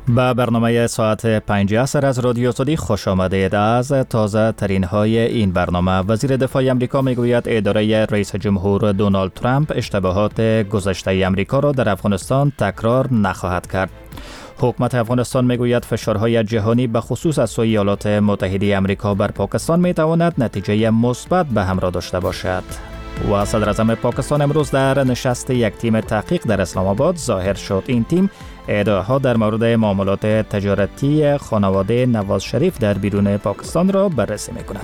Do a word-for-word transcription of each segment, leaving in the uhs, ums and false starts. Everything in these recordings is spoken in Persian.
به برنامه ساعت پنج عصر از رادیو صدی خوش آمدید. از تازه ترین های این برنامه: وزیر دفاع امریکا میگوید اداره رئیس جمهور دونالد ترامپ اشتباهات گذشته امریکا را در افغانستان تکرار نخواهد کرد. حکومت افغانستان میگوید فشارهای جهانی به خصوص از سوی ایالات متحده امریکا بر پاکستان میتواند نتیجه مثبت به همراه داشته باشد. و صدر اعظم پاکستان امروز در نشست یک تیم تحقیق در اسلام آباد ظاهر شد. این تیم ادعاها در مورد معاملات تجارتی خانواده نواز شریف در بیرون پاکستان را بررسی می‌کند.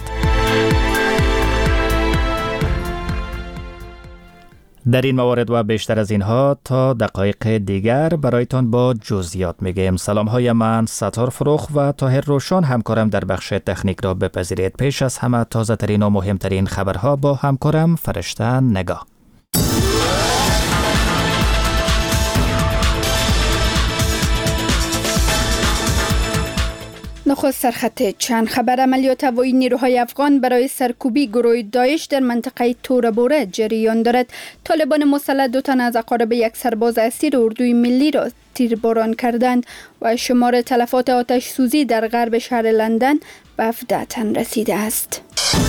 در این موارد و بیشتر از اینها تا دقایق دیگر برایتان با جزئیات میگیم. سلام های من ستار فروخ و طاهر روشان همکارم در بخش تکنیک را بپذیرید. پیش از همه تازه ترین و مهمترین خبرها با همکارم فرشته نگاه. نخست سرخط چند خبر: عملیات هوایی نیروهای افغان برای سرکوبی گروه داعش در منطقه تورابوره جریان دارد. طالبان مسلح دو تن از اقارب یک سرباز اسیر اردوی ملی را تیرباران کردند و شمار تلفات آتش سوزی در غرب شهر لندن به هفده تن رسیده است.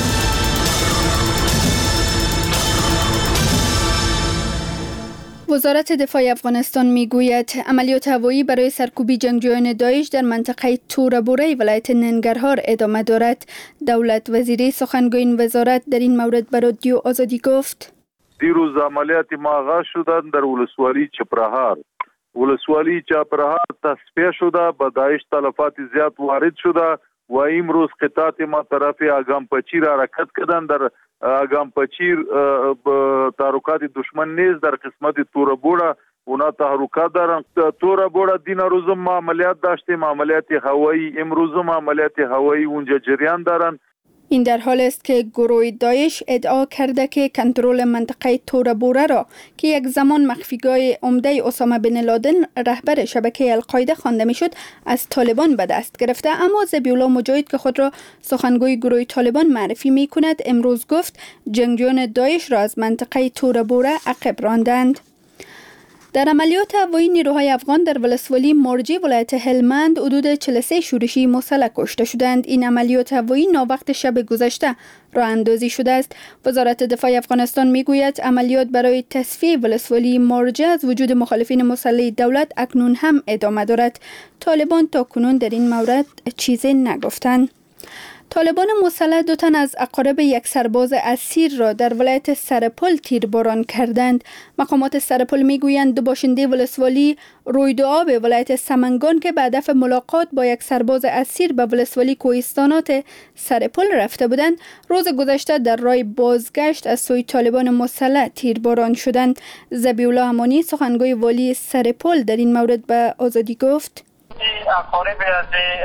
وزارت دفاع افغانستان میگوید عملیات هوایی برای سرکوبی جنگجویان داعش در منطقه تورابوره ولایت ننگرهار ادامه دارد. دولت وزیری سخنگوی این وزارت در این مورد به رادیو آزادی گفت: دیروز عملیات ما آغاز شدند در ولسوالی چپرهار. ولسوالی چپرهار تصفیه شده، به داعش تلفات زیاد وارد شده و امروز قطعات ما طرف آگامپچیر حرکت کردند. در آگامپچیر تحرکات دشمن نیز در قسمت تورابوره اونا تحرکات دارند. تورابوره دین روز ما عملیات داشتیم، عملیات هوایی. امروز ما عملیات هوایی اونجا جریان دارند. این در حال است که گروه داعش ادعا کرده که کنترل منطقه تورابوره را که یک زمان مخفیگاه عمده اسامه بن لادن رهبر شبکه القاعده خوانده میشد از طالبان به دست گرفته. اما ذبیحالله مجاهد که خود را سخنگوی گروه طالبان معرفی می کند امروز گفت جنگجویان داعش را از منطقه تورابوره عقب راندند. در عملیات هوایی نیروهای افغان در ولسوالی مرجی ولایت هلمند حدود چهل و سه شورشی مسلح کشته شدند. این عملیات هوایی ناوقت شب گذشته راه اندازی شده است. وزارت دفاع افغانستان میگوید عملیات برای تصفیه ولسوالی مرجی از وجود مخالفین مسلح دولت اکنون هم ادامه دارد. طالبان تا کنون در این مورد چیزی نگفتند. طالبان مسلح دو تن از اقارب یک سرباز اسیر را در ولایت سرپل تیرباران کردند. مقامات سرپل میگویند دو باشنده ولسوالی رویدوآب ولایت سمنگان که به هدف ملاقات با یک سرباز اسیر به ولسوالی کوهستانات سرپل رفته بودند روز گذشته در راه بازگشت از سوی طالبان مسلح تیرباران شدند. ذبیحالله امانی سخنگوی والی سرپل در این مورد به آزادی گفت: اقارب از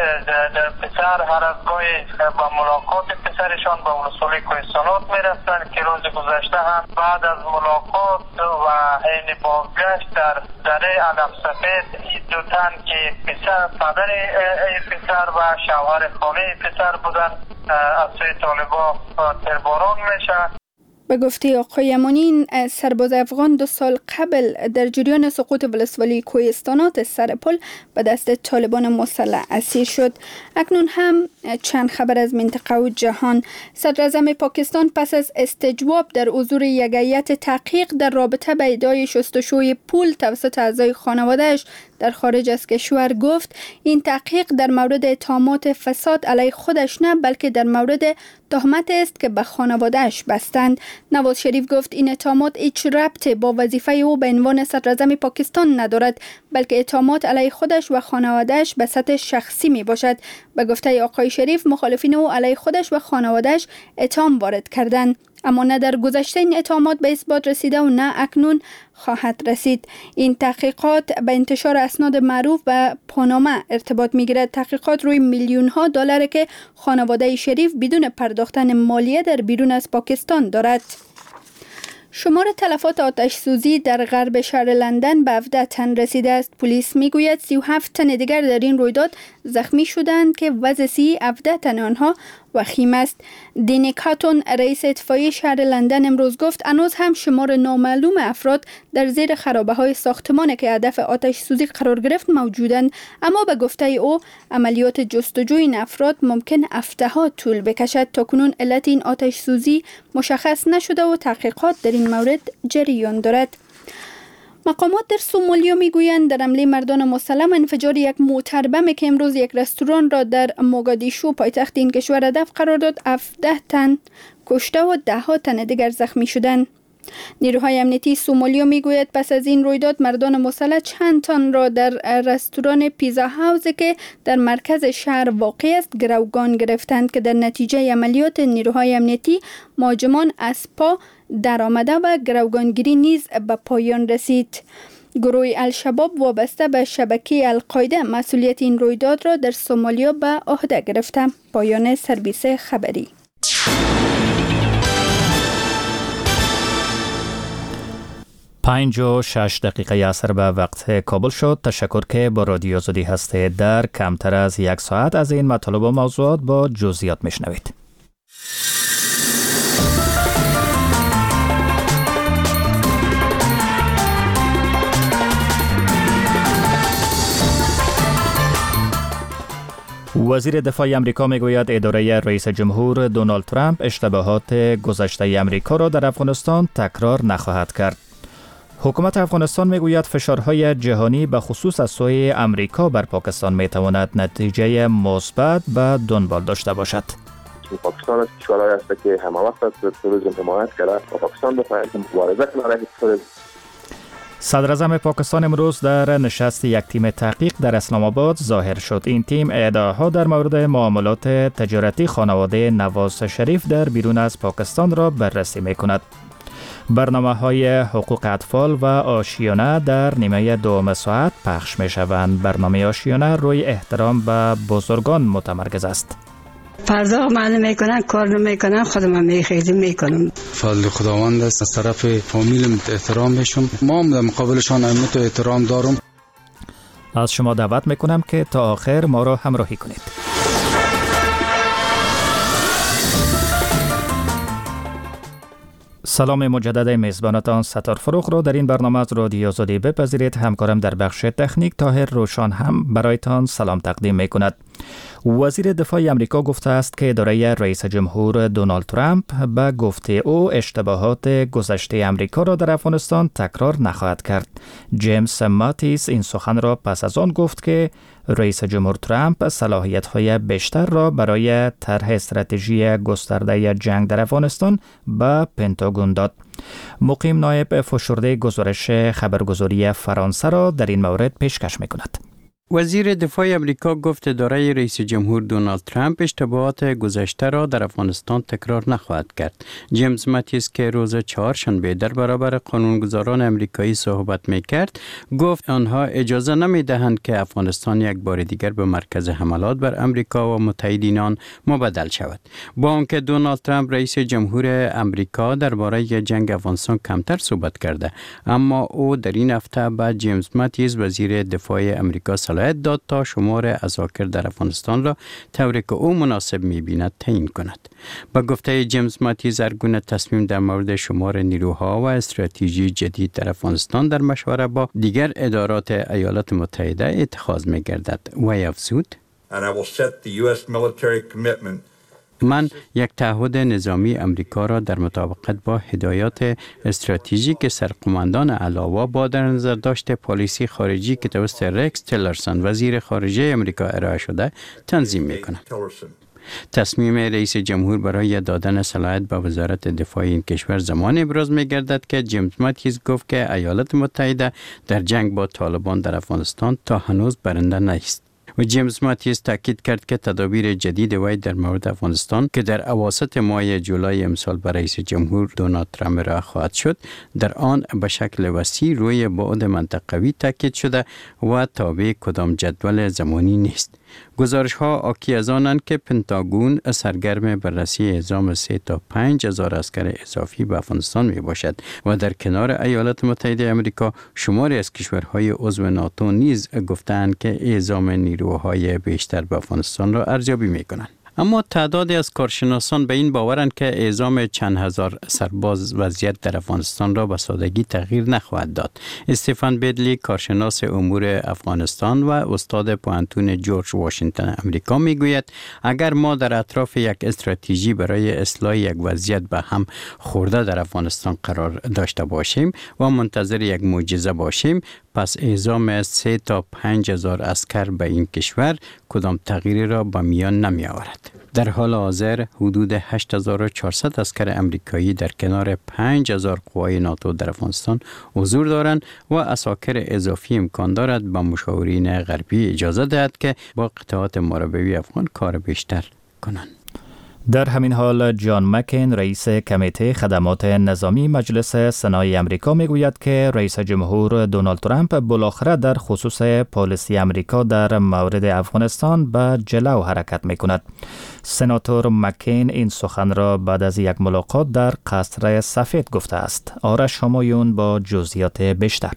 پسر هر از گاهی با ملاقات پسرشان با ولسوالی کوهستانات میرفتند که روز گذشته هم بعد از ملاقات و حین بازگشت در دره علم سفید دو تن که پسر پدر پسر و شوهر خانه پسر بودند از سوی طالبان تیرباران میشه. به گفته آقای امانی سرباز افغان دو سال قبل در جریان سقوط ولسوالی کوهستانات سرپل به دست طالبان مسلح اسیر شد. اکنون هم چند خبر از منطقه و جهان. صدر اعظم پاکستان پس از استجواب در حضور یک هیئت تحقیق در رابطه با ادعای شستشوی پول توسط اعضای خانواده‌اش در خارج از کشور گفت این تحقیق در مورد اتهامات فساد علیه خودش نه بلکه در مورد تهمت است که به خانواده‌اش بستند. نواز شریف گفت این اتهامات هیچ ربطی با وظیفه او به عنوان صدر اعظم پاکستان ندارد بلکه اتهامات علیه خودش و خانواده‌اش به سطح شخصی می باشد. به گفته آقای شریف مخالفین او علیه خودش و خانواده‌اش اتهام وارد کردند اما نه در گذشته این اتهامات به اثبات رسیده و نه اکنون خواهد رسید. این تحقیقات به انتشار اسناد معروف به پاناما ارتباط می‌گیرد. تحقیقات روی میلیون ها دلار که خانواده شریف بدون پرداختن مالیه در بیرون از پاکستان دارد. شمار تلفات آتش سوزی در غرب شهر لندن به هفده تن رسیده است. پلیس میگوید سی و هفت تن دیگر در این رویداد زخمی شدند که وضع صحی هفده تن آنها وخیم است. دینیک هاتون رئیس اتفاقیه شهر لندن امروز گفت هنوز هم شمار نامعلوم افراد در زیر خرابه های ساختمانی که هدف آتش سوزی قرار گرفت موجودند، اما به گفته او عملیات جستجوی این افراد ممکن هفته‌ها طول بکشد. تا کنون علت این آتش سوزی مشخص نشده و تحقیقات در این مورد جریان دارد. مقامات در سومالیا میگویند در حمله مردان مسلح انفجار یک موتر بم که امروز یک رستوران را در موگادیشو پایتخت این کشور هدف قرار داد، هفده تن کشته و ده ها تن دیگر زخمی شدند. نیروهای امنیتی سومالیا میگوید پس از این رویداد مردان مسلح چند تن را در رستوران پیزا هاوس که در مرکز شهر واقع است گروگان گرفتند که در نتیجه عملیات نیروهای امنیتی مهاجمان از پا در آمده و گروگانگیری نیز به پایان رسید. گروه الشباب وابسته به شبکه القاعده مسئولیت این رویداد را در سومالیا به عهده گرفته. پایان سرویس خبری. پنج و شش دقیقه عصر به وقت کابل شد. تشکر که با رادیو آزادی هستید. در کمتر از یک ساعت از این مطالب و موضوعات با جزئیات میشنوید. وزیر دفاع امریکا میگوید اداره رئیس جمهور دونالد ترامپ اشتباهات گذشته امریکا را در افغانستان تکرار نخواهد کرد. حکومت افغانستان میگوید فشارهای جهانی به خصوص از سوی امریکا بر پاکستان میتواند نتیجه مثبت به دنبال داشته باشد. پاکستان از کشورهایی است که همه وقت از تروریسم حمایت کرده و پاکستان بخواهد مبارزه کنه علیه تروریسم. صدر اعظم پاکستان امروز در نشست یک تیم تحقیق در اسلام آباد ظاهر شد. این تیم ادعاها در مورد معاملات تجارتی خانواده نواز شریف در بیرون از پاکستان را بررسی میکند. برنامه‌های حقوق اطفال و آشیانه در نیمه دوم ساعت پخش می‌شوند. برنامه آشیانه روی احترام به بزرگان متمرکز است. فردا معلوم میکنن کار نمیکنن خودم میخیزم میکنم. فضل خداوند است. از طرف فامیلم احترام میشم. ما در مقابلشان اهمیت و احترام دارم. از شما دعوت میکنم که تا آخر ما را همراهی کنید. سلام مجدد میزبانتان ستار فروغ را در این برنامه از رادیو آزادی بپذیرید. همکارم در بخش تکنیک طاهر روشان هم برایتان سلام تقدیم می کند. وزیر دفاع امریکا گفته است که اداره رئیس جمهور دونالد ترامپ به گفته او اشتباهات گذشته امریکا را در افغانستان تکرار نخواهد کرد. جیمز ماتیس این سخن را پس از آن گفت که رئیس جمهور ترامپ صلاحیت‌های بیشتر را برای طرح استراتژی گسترده جنگ در افغانستان به پنتاگون داد. مقیم نایب فشرده گزارش خبرگزاری فرانسه را در این مورد پیشکش می‌کند. وزیر دفاع امریکا گفت اداره رئیس جمهور دونالد ترامپ اشتباهات گذشته را در افغانستان تکرار نخواهد کرد. جیمز ماتیس که روز چهارشنبه در برابر قانونگذاران امریکایی صحبت میکرد گفت آنها اجازه نمیدهند که افغانستان یک بار دیگر به مرکز حملات بر امریکا و متحدین آن مبدل شود. با آنکه دونالد ترامپ رئیس جمهور امریکا درباره جنگ افغانستان کمتر صحبت کرده، اما او در این هفته به جیمز ماتیس وزیر دفاع امریکا صلاحیت داد تا شمار عساکر در افغانستان را طوری که او مناسب می‌بیند تعیین کند. با گفته جیمز ماتیس هر گونه تصمیم در مورد شمار نیروها و استراتژی جدید در افغانستان در مشوره با دیگر ادارات ایالات متحده اتخاذ می‌گردد. و افزود: من یک تعهد نظامی امریکا را در مطابقت با هدایات استراتژیک سرقماندان علاوه با در نظر داشت پالیسی خارجی که توسط رکس تیلرسون وزیر خارجه امریکا ارائه شده تنظیم می‌کنم. تصمیم رئیس جمهور برای دادن صلاحیت به وزارت دفاع این کشور زمان ابراز می‌گردد که جیمز ماتیس گفت که ایالات متحده در جنگ با طالبان در افغانستان تا هنوز برنده نیست. و جیمز ماتیس تاکید کرد که تدابیر جدید وی در مورد افغانستان که در اواسط ماه جولای امسال برای رئیس جمهور دونالد ترامپ ارائه خواهد شد در آن به شکل وسیع روی بعد منطقوی تاکید شده و تابع کدام جدول زمانی نیست. گزارش ها آکی از آنند که پنتاگون سرگرم بررسی اعزام سه تا پنج هزار عسکر اضافی به افغانستان می باشد و در کنار ایالات متحده امریکا شماری از کشورهای عضو ناتو نیز گفتند که اعزام نیروهای بیشتر به افغانستان را ارزیابی می کنند. اما تعدادی از کارشناسان به این باورند که اعزام چند هزار سرباز وضعیت در افغانستان را به سادگی تغییر نخواهد داد. استیفن بیدلی، کارشناس امور افغانستان و استاد پوهنتون جورج واشنگتن امریکا میگوید اگر ما در اطراف یک استراتژی برای اصلاح یک وضعیت به هم خورده در افغانستان قرار داشته باشیم و منتظر یک معجزه باشیم، پس اعزام سه تا پنج هزار عسکر به این کشور کدام تغییری را به میان نمی آورد. در حال حاضر حدود هشت هزار و چهارصد عسکر امریکایی در کنار پنج هزار قوای ناتو در افغانستان حضور دارند و عساکر اضافی امکان دارد به مشاورین غربی اجازه دهد که با قطعات مربوی افغان کار بیشتر کنند. در همین حال جان مکین رئیس کمیته خدمات نظامی مجلس سنای امریکا میگوید که رئیس جمهور دونالد ترامپ بالاخره در خصوص پالیسی امریکا در مورد افغانستان به جلو حرکت میکند. سناتور مکین این سخن را بعد از یک ملاقات در قصر سفید گفته است. آرش همایون با جزئیات بیشتر.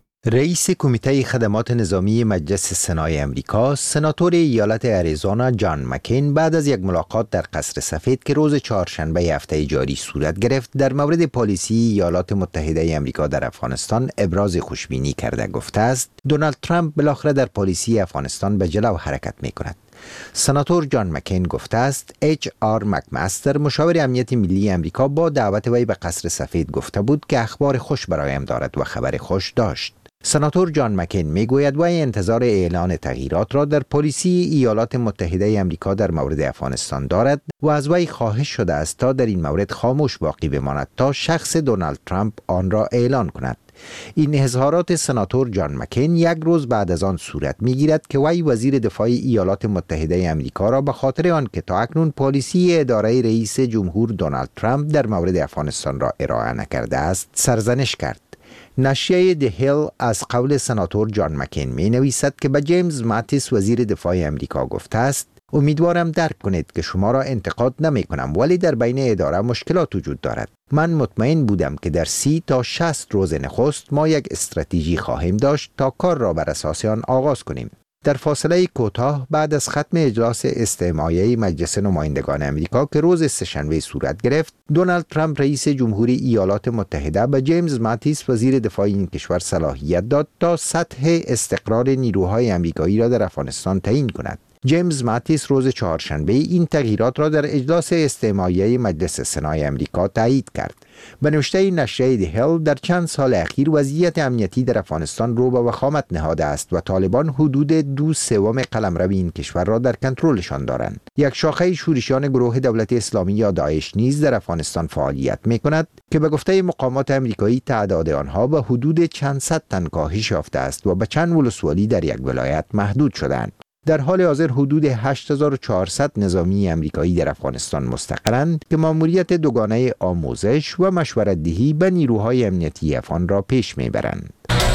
رئیس کمیته خدمات نظامی مجلس سنای امریکا، سناتور ایالت اریزونا جان مکین بعد از یک ملاقات در قصر سفید که روز چهارشنبه هفته جاری صورت گرفت در مورد پالیسی ایالات متحده امریکا در افغانستان ابراز خوشبینی کرده گفته است دونالد ترامپ بالاخره در پالیسی افغانستان به جلو حرکت می کند. سناتور جان مکین گفته است اچ آر مکمستر مشاور امنیت ملی امریکا با دعوت وی به قصر سفید گفته بود که اخبار خوش برایم دارد و خبر خوش داشت. سناتور جان مکین میگوید وی انتظار اعلان تغییرات را در پالیسی ایالات متحده امریکا در مورد افغانستان دارد و از وی خواهش شده است تا در این مورد خاموش باقی بماند تا شخص دونالد ترامپ آن را اعلان کند. این اظهارات سناتور جان مکین یک روز بعد از آن صورت میگیرد که وی وزیر دفاع ایالات متحده امریکا را به خاطر آن که تا اکنون پالیسی اداره رئیس جمهور دونالد ترامپ در مورد افغانستان را ارائه نکرده است سرزنش کرد. نشریه دی هیل از قول سناتور جان مکین می نویسد که به جیمز ماتیس وزیر دفاع امریکا گفته است امیدوارم درک کنید که شما را انتقاد نمی کنم ولی در بین اداره مشکلات وجود دارد. من مطمئن بودم که در سی تا شصت روز نخست ما یک استراتژی خواهیم داشت تا کار را بر اساس آن آغاز کنیم. در فاصله کوتاه بعد از ختم اجلاس استماعی مجلس نمایندگان امریکا که روز سه‌شنبه صورت گرفت، دونالد ترامپ رئیس جمهوری ایالات متحده به جیمز ماتیس وزیر دفاع این کشور صلاحیت داد تا سطح استقرار نیروهای امریکایی را در افغانستان تعیین کند. جیمز ماتیس روز چهارشنبه این تغییرات را در اجلاس استماعی مجلس سنای امریکا تایید کرد. به نوشته نشریه دی هیل در چند سال اخیر وضعیت امنیتی در افغانستان رو به وخامت نهاده است و طالبان حدود دو سوم قلمرو این کشور را در کنترلشان دارند. یک شاخه شورشیان گروه دولت اسلامی یا داعش نیز در افغانستان فعالیت می‌کند که به گفته مقامات امریکایی تعداد آنها به حدود چند صد تن کاهش یافته است و به چند ولسوالی در یک ولایت محدود شدند. در حال حاضر حدود هشت هزار و چهارصد نظامی امریکایی در افغانستان مستقرند که ماموریت دوگانه آموزش و مشورت دهی به نیروهای امنیتی افغان را پیش میبرند.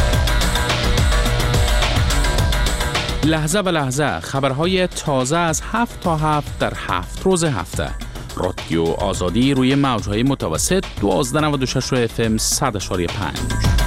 لحظه به لحظه خبرهای تازه از هفت تا هفت در هفت روز هفته. رادیو آزادی روی موجهای متوسط دوازده و نود و شش اف ام صد و پنج.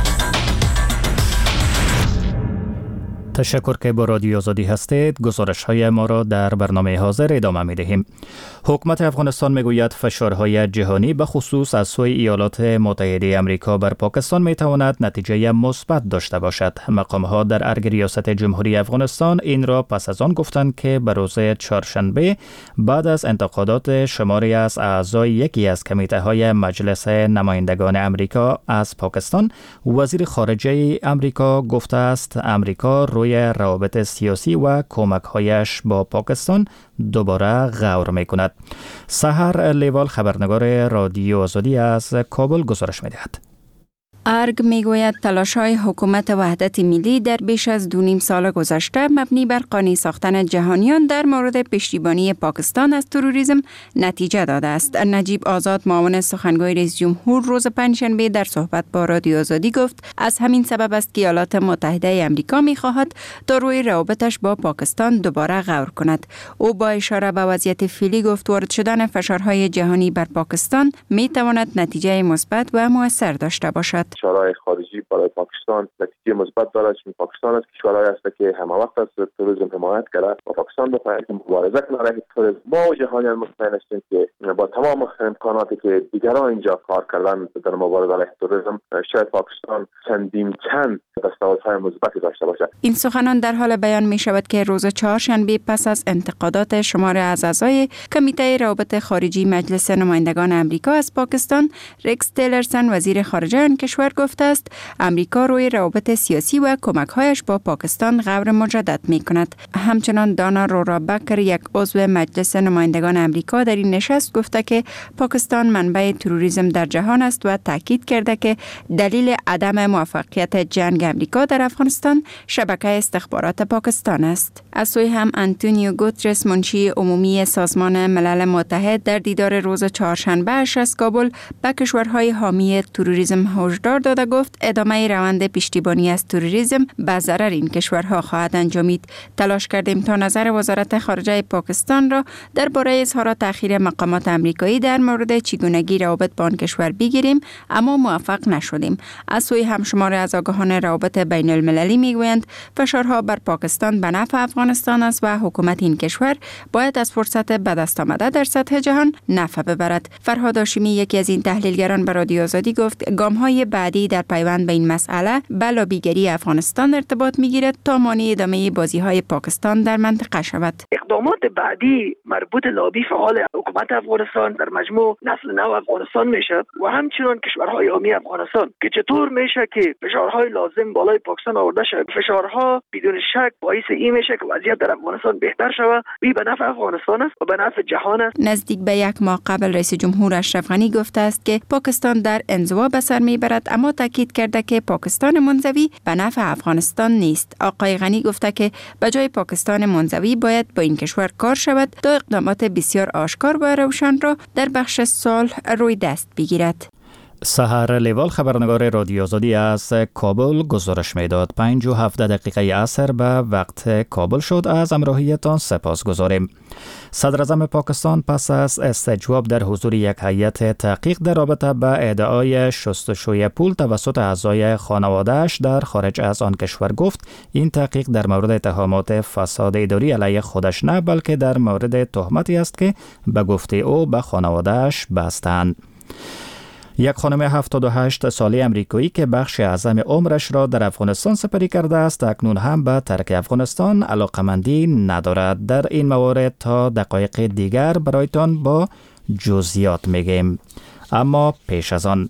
تشکر که با رادیو آزادی هستید. گزارش های ما را در برنامه حاضر ادامه می دهیم. حکومت افغانستان می گوید فشارهای جهانی به خصوص از سوی ایالات متحده آمریکا بر پاکستان می تواند نتیجه مثبت داشته باشد. مقام ها در ارگ ریاست جمهوری افغانستان این را پس از آن گفتند که به روز چهارشنبه بعد از انتقادات شماری از اعضای یکی از کمیته های مجلس نمایندگان آمریکا از پاکستان، وزیر خارجه آمریکا گفته است آمریکا روی روابط سیاسی و کمک‌هایش با پاکستان دوباره غور می‌کند. سحر لیوال خبرنگار رادیو آزادی از کابل گزارش می‌دهد. ارگ میگوید تلاش‌های حکومت وحدت ملی در بیش از دو نیم سال گذشته مبنی بر قانع ساختن جهانیان در مورد پشتیبانی پاکستان از تروریسم نتیجه داده است. نجیب آزاد معاون سخنگوی رئیس جمهور روز پنجشنبه در صحبت با رادیو آزادی گفت از همین سبب است که ایالات متحده آمریکا می‌خواهد تا روی روابطش با پاکستان دوباره غور کند. او با اشاره به وضعیت فعلی گفت وارد شدن فشارهای جهانی بر پاکستان می‌تواند نتیجه مثبت و مؤثر داشته باشد. کشورهای خارجی برای پاکستان نتیجه مثبت دارد، چون پاکستان از کشورهایی است که همه وقت از توریسم حمایت کرده و پاکستان بخواهد که مبارزه کنه علیه توریسم. ما و جهانیان مطمئن هستیم که با تمام امکاناتی که دیگران اینجا کار کردن در مبارزه علیه توریسم، شاید پاکستان چندین چند دستاوردهای مثبتی داشته باشد. این سخنان در حال بیان می شود که روز چهارشنبه پس از انتقادات شمار از اعضای کمیته روابط خارجی مجلس نمایندگان امریکا از پاکستان، رکس تیلرسن وزیر خارجه آن کشور گفته است امریکا روی روابط سیاسی و کمک‌هایش با پاکستان غور مجدد می کند. همچنان دانا رورا بکر، یک عضو مجلس نمایندگان امریکا، در این نشست گفته که پاکستان منبع تروریسم در جهان است و تاکید کرده که دلیل عدم موفقیت جنگ امریکا در افغانستان شبکه استخبارات پاکستان است. از سوی هم انتونیو گوترس، منشی عمومی سازمان ملل متحد، در دیدار روز چهارشنبه اش از کابل به کشورهای حامی تروریسم هشدار داده گفت ادامه روند پشتیبانی از تروریسم به ضرر این کشورها خواهد انجامید. تلاش کردیم تا نظر وزارت خارجه پاکستان را درباره اظهار تأخیر مقامات امریکایی در مورد چگونگی روابط با آن کشور بگیریم، اما موفق نشدیم. از سوی هم شمار از آگاهان روابط بین المللی میگویند فشارها بر پاکستان به نفع افغانستان است و حکومت این کشور باید از فرصت به دست آمده در سطح جهان نفع ببرد. فرهاد هاشمی، یکی از این تحلیلگران، به رادیو آزادی گفت گام‌های بعدی در پیوند به این مسئله به لابیگری افغانستان ارتباط میگیرد تا مانع ادامه بازی‌های پاکستان در منطقه شود. اقدامات بعدی مربوط لابی فعال حکومت افغانستان در مجموع نسل نو افغانستان میشد و همچنین کشورهای حامی افغانستان که چطور میشه که فشارهای لازم بالای پاکستان آورده شد. فشارها بدون شک باعث این میشه که وضعیت در افغانستان بهتر شود. بی به نفع افغانستان است و به نفع جهان است. نزدیک به یک ماه قبل رئیس جمهور اشرف غنی گفته است که پاکستان در انزوا به سر میبرد، اما تاکید کرده که پاکستان منزوی به نفع افغانستان نیست. آقای غنی گفته که به جای پاکستان منزوی باید با این کشور کار شود تا اقدامات بسیار آشکار و روشن را در بخش صلح روی دست بگیرد. سحر لیوال، خبرنگار رادیو آزادی از کابل، گزارش میداد. پنج و هفده دقیقه عصر به وقت کابل شد. از همراهیتان سپاس گذاریم. صدر اعظم پاکستان پس از استجواب در حضور یک هیئت تحقیق در رابطه به ادعای شستشوی پول توسط اعضای خانواده‌اش در خارج از آن کشور گفت این تحقیق در مورد اتهامات فساد اداری علیه خودش نه، بلکه در مورد تهمتی است که به گفته او به خانواده‌اش بستند. یک خانم هفتاد و هشت ساله امریکایی که بخش اعظم عمرش را در افغانستان سپری کرده است، اکنون هم به ترک افغانستان علاقمندی ندارد. در این مورد تا دقایق دیگر برایتان با جزئیات میگیم. اما پیش از آن،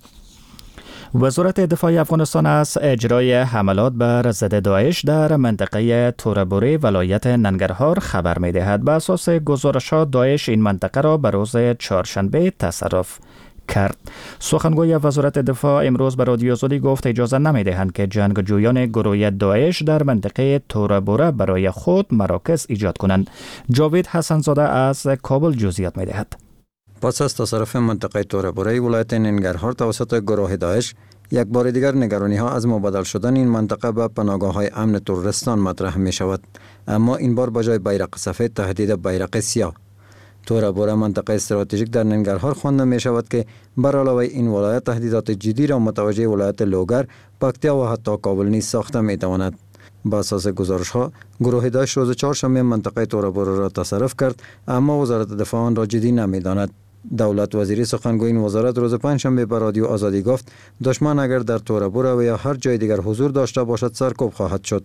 وزارت دفاع افغانستان از اجرای حملات بر ضد داعش در منطقه تورابوری ولایت ننگرهار خبر می‌دهد. بر اساس گزارش‌ها داعش این منطقه را به روز چهارشنبه تصرف کرد. سخنگوی وزارت دفاع امروز به رادیو آزادی گفت اجازه نمی‌دهند که جنگجویان گروه داعش در منطقه تورابوره برای خود مراکز ایجاد کنند. جاوید حسن‌زاده از کابل جزئیات می‌دهد. پس از تصرف منطقه تورابوره ولایت ننگرهار توسط گروه داعش، یک بار دیگر نگرانی‌ها از مبادل شدن این منطقه به پناهگاه‌های امن ترورستان مطرح می‌شود، اما این بار به جای بیرق سفید تهدید بیرق سیاه. تورابوره منطقه استراتژیک در ننگرهار خوانده می شود که بر علاوه این ولایت تهدیدات جدی را متوجه ولایت لوگر، پکتیا و حتی کابل نیز ساخته می تواند. با اساس گزارش ها، گروه داعش روز چهارشنبه منطقه تورابوره را تصرف کرد، اما وزارت دفاع آن را جدی نمی داند. دولت وزیری سخنگوی این وزارت روز پنجشنبه به رادیو آزادی گفت دشمن اگر در تورابوره و یا هر جای دیگر حضور داشته باشد سرکوب خواهد شد.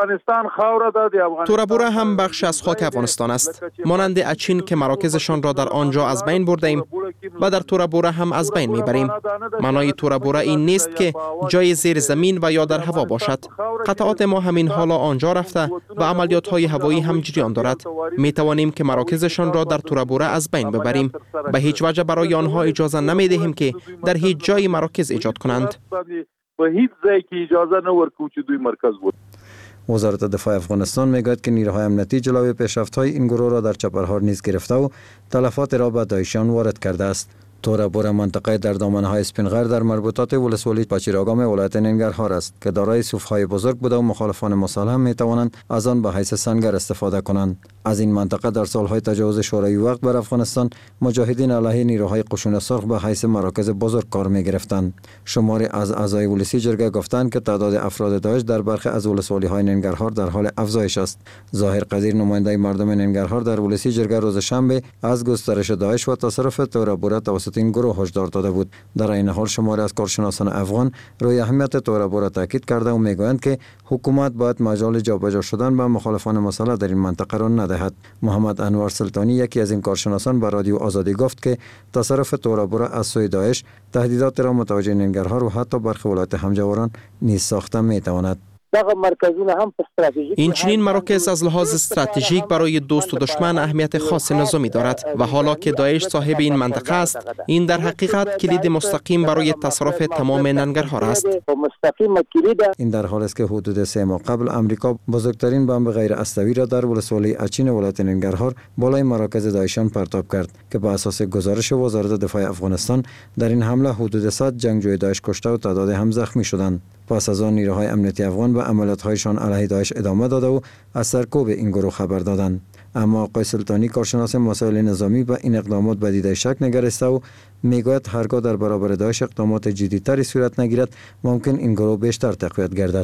تورابوره هم بخش از خاک افغانستان است، مانند اچین که مراکزشان را در آنجا از بین برده ایم و در تورابوره هم از بین میبریم. معنای تورابوره این نیست که جای زیر زمین و یا در هوا باشد. قطعات ما همین حالا آنجا رفته و عملیات های هوایی هم جریان دارد. می توانیم که مراکزشان را در تورابوره از بین ببریم. به هیچ وجه برای آنها اجازه نمی دهیم که در هیچ جای مراکز ایجاد کنند. به هیچ جایی که اجازه نورکو چې دوی مرکز بود. وزارت دفاع افغانستان میگوید که نیروهای امنیتی جلوی پیشرفت‌های این گروه را در چپرهار نیز گرفته و تلفات را به داعشیان وارد کرده است. تورابوره منطقه در دامنه‌های سپینغر در مربوطات ولسوالی پچیراگام ولایت ننگرهار است که دارای صوف‌های بزرگ بوده و مخالفان مصالحه می‌توانند از آن به حیث سنگر استفاده کنند. از این منطقه در سالهای تجاوز شوروی وقت بر افغانستان مجاهدین علیه نیروهای قشون سرخ به حیث مراکز بزرگ کار می‌گرفتند. شماری از اعضای ولسی جرگه گفتند که تعداد افراد داعش در برخی از ولسوالی‌های ننگرهار در حال افزایش است. ظاهر قدیر نماینده مردم ننگرهار در ولسی جرگه روز شنبه از گسترش داعش و تصرف تورابوره توسط این گروه هشدار داده بود. در این حال شماری از کارشناسان افغان روی اهمیت تورابوره تاکید کرده و میگویند که حکومت باید مجال جابجا شدن به مخالفان مسئله در این منطقه را ندهد. محمد انور سلطانی یکی از این کارشناسان به رادیو آزادی گفت که تصرف تورابوره از سوی داعش تهدیدات را متوجه ننگرهار و حتی برخی ولایت همجواران نیز ساخته میتواند. این چنین مراکز از لحاظ استراتژیک برای دوست و دشمن اهمیت خاص نظامی دارد و حالا که داعش صاحب این منطقه است، این در حقیقت کلید مستقیم برای تصرف تمام ننگرهار است. این در حال است که حدود سه ماه قبل امریکا بزرگترین بمب غیر اسطوری را در ولسوالی اچین ولایت ننگرهار بالای مراکز داعشیان پرتاب کرد که بر اساس گزارش وزارت دفاع افغانستان در این حمله حدود صد جنگجوی داعش کشته و تعداد هم زخمی شدند. پس از آن نیروهای امنیتی افغان به عملیات‌هایشان علیه داعش ادامه داده و از سرکوب این گروه خبر دادند. اما آقای سلطانی کارشناس مسائل نظامی به این اقدامات بدیده شک نگرفته و میگوید هرگاه در برابر داعش اقدامات جدی‌تری صورت نگیرد ممکن این گروه بیشتر تقویت گردد.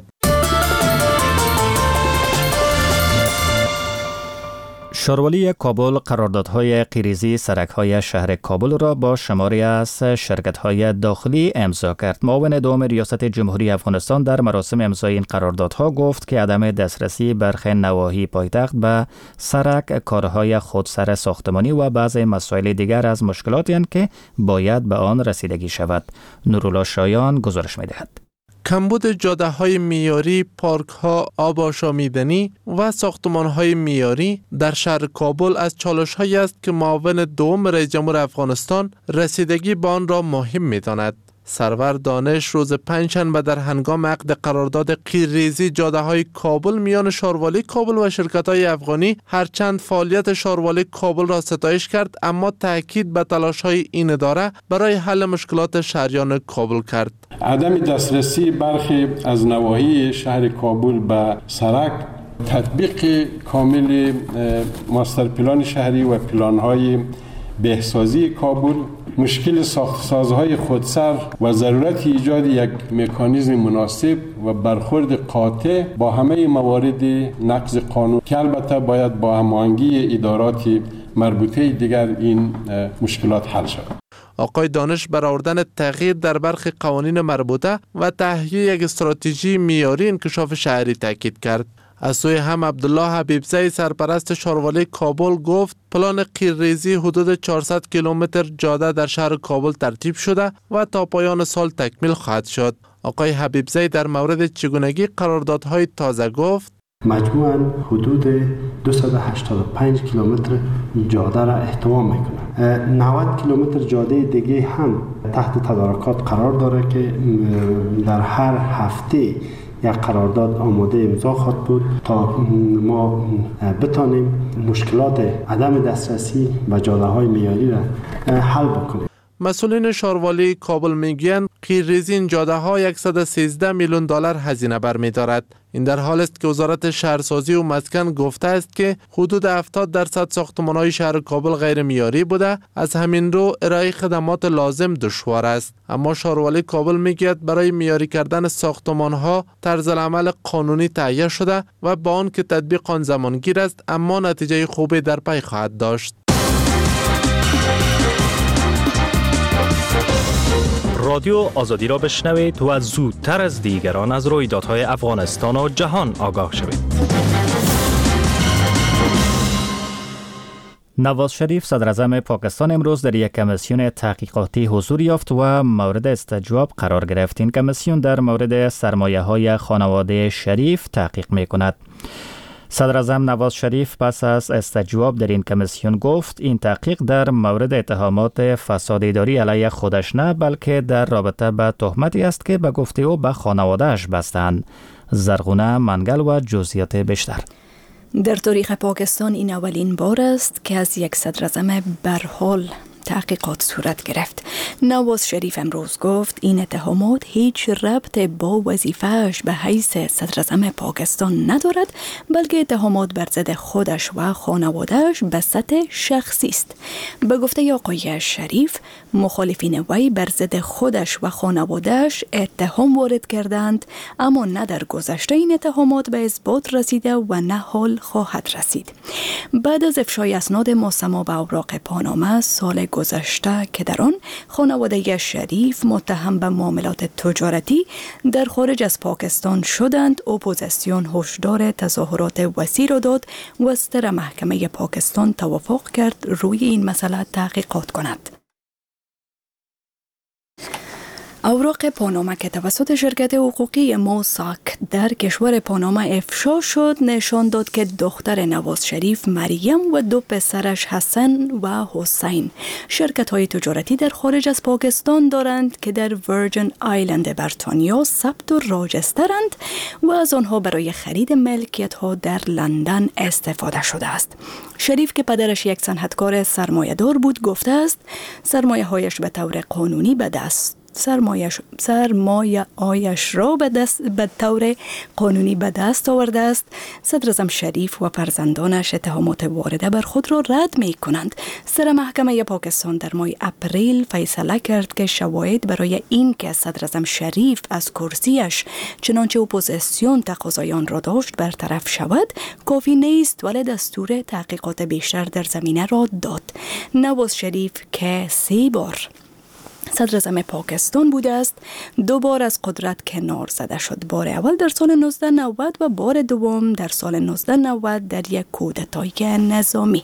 شاروالی کابل قراردادهای قیریزی سرک‌های شهر کابل را با شماری از شرکت‌های داخلی امضا کرد. معاون دوم ریاست جمهوری افغانستان در مراسم امضای این قراردادها گفت که عدم دسترسی برخی نواحی پایتخت به سرک، کارهای خودسر ساختمانی و بعضی مسائل دیگر از مشکلاتی اند که باید به آن رسیدگی شود. نورالله شایان گزارش می‌دهد. کمبود جاده‌های معیاری، پارک‌ها، آب آشامیدنی و ساختمان‌های معیاری در شهر کابل از چالش‌هایی است که معاون دوم رئیس جمهور افغانستان رسیدگی به آن را مهم می‌داند. سرور دانش روز پنجشنبه در هنگام عقد قرارداد قیرریزی جاده‌های کابل میان شاروالی کابل و شرکت‌های افغانی هرچند فعالیت شاروالی کابل را ستایش کرد، اما تاکید به تلاش‌های این اداره برای حل مشکلات شهریان کابل کرد. عدم دسترسی برخی از نواحی شهر کابل به سرک، تطبیق کامل ماستر پلان شهری و پلان‌های بهسازی کابل، مشکل ساخت‌سازهای خودسر و ضرورت ایجاد یک مکانیزم مناسب و برخورد قاطع با همه موارد نقض قانون که البته باید با هماهنگی ادارات مربوطه دیگر این مشکلات حل شود. آقای دانش برآوردن تغییر در برخی قوانین مربوطه و تهیه یک استراتژی معیاری انکشاف شهری تاکید کرد. از سوی هم عبدالله حبیبزی سرپرست شاروالی کابل گفت پلان قیرریزی حدود چهارصد کیلومتر جاده در شهر کابل ترتیب شده و تا پایان سال تکمیل خواهد شد. آقای حبیبزی در مورد چگونگی قراردادهای تازه گفت مجموعاً حدود دویست و هشتاد و پنج کیلومتر جاده را احتوا میکنه. نود کیلومتر جاده دیگه هم تحت تدارکات قرار داره که در هر هفته یک قرارداد آماده امضا خواهد بود تا ما بتانیم مشکلات عدم دسترسی به جاده های معیاری را حل بکنیم. مسئولین شاروالی کابل میگویند قیرریزی این جاده ها صد و سیزده میلیون دلار هزینه برمی‌دارد. این در حال است که وزارت شهرسازی و مسکن گفته است که حدود هفتاد درصد ساختمان‌های شهر کابل غیر معیاری بوده، از همین رو ارائه خدمات لازم دشوار است. اما شاروالی کابل میگوید برای معیاری کردن ساختمان‌ها طرز العمل قانونی تهیه شده و با آن که تطبیق آن زمانگیر است، اما نتیجه خوبی در پی خواهد داشت. رادیو آزادی را بشنوید و زودتر از دیگران از رویدادهای افغانستان و جهان آگاه شوید. نواز شریف صدر اعظم پاکستان امروز در یک کمیسیون تحقیقاتی حضور یافت و مورد استجواب قرار گرفت. این کمیسیون در مورد سرمایه‌های خانواده شریف تحقیق می‌کند. صدر اعظم نواز شریف پس از استجواب در این کمیسیون گفت این تحقیق در مورد اتهامات فساد اداری علیه خودش نه بلکه در رابطه به تهمتی است که به گفته او به خانواده‌اش بستند. زرغونه منگل و جزئیات بیشتر. در تاریخ پاکستان این اولین بار است که از یک صدر اعظم برحال تحقیقات صورت گرفت. نواز شریف امروز گفت این اتهامات هیچ ربط با وظیفه‌اش به حیث صدر اعظم پاکستان ندارد، بلکه اتهامات بر ضد خودش و خانواده‌اش به سطح شخصی است. به گفته آقای شریف، مخالفین وی بر ضد خودش و خانواده‌اش اتهام وارد کردند، اما نه در گذشته این اتهامات به اثبات رسیده و نه حال خواهد رسید. بعد از افشای اسناد مسما به اوراق پاناما سال گذشته که در آن خانواده شریف متهم به معاملات تجارتی در خارج از پاکستان شدند، اپوزیسیون هشدار تظاهرات وسیع را داد و ستر محکمه پاکستان توافق کرد روی این مسئله تحقیقات کند. اوراق پاناما که توسط شرکت حقوقی موساک در کشور پاناما افشا شد نشان داد که دختر نواز شریف مریم و دو پسرش حسن و حسین شرکت های تجارتی در خارج از پاکستان دارند که در ورجن آیلند بریتانیا ثبت و راجسترند و از آنها برای خرید ملکیت ها در لندن استفاده شده است. شریف که پدرش یک صنعتکار سرمایه‌دار بود گفته است سرمایه هایش به طور قانونی به دست سرمایش سرمایه آیش را به دست به طور قانونی به دست آورده است. صدر اعظم شریف و فرزندانش اتهامات وارده بر خود را رد می کنند. سر محکمه پاکستان در ماه اپریل فیصله کرد که شواهد برای این که صدر اعظم شریف از کرسیش چنانچه اپوزیسیون تقاضای آن را داشت برطرف شود کافی نیست، ولی دستور تحقیقات بیشتر در زمینه را داد. نواز شریف که سه بار صدر اعظم پاکستان بوده است، دو بار از قدرت کنار زده شد. بار اول در سال نوزده نود و بار دوم در سال نوزده نود در یک کودتای نظامی.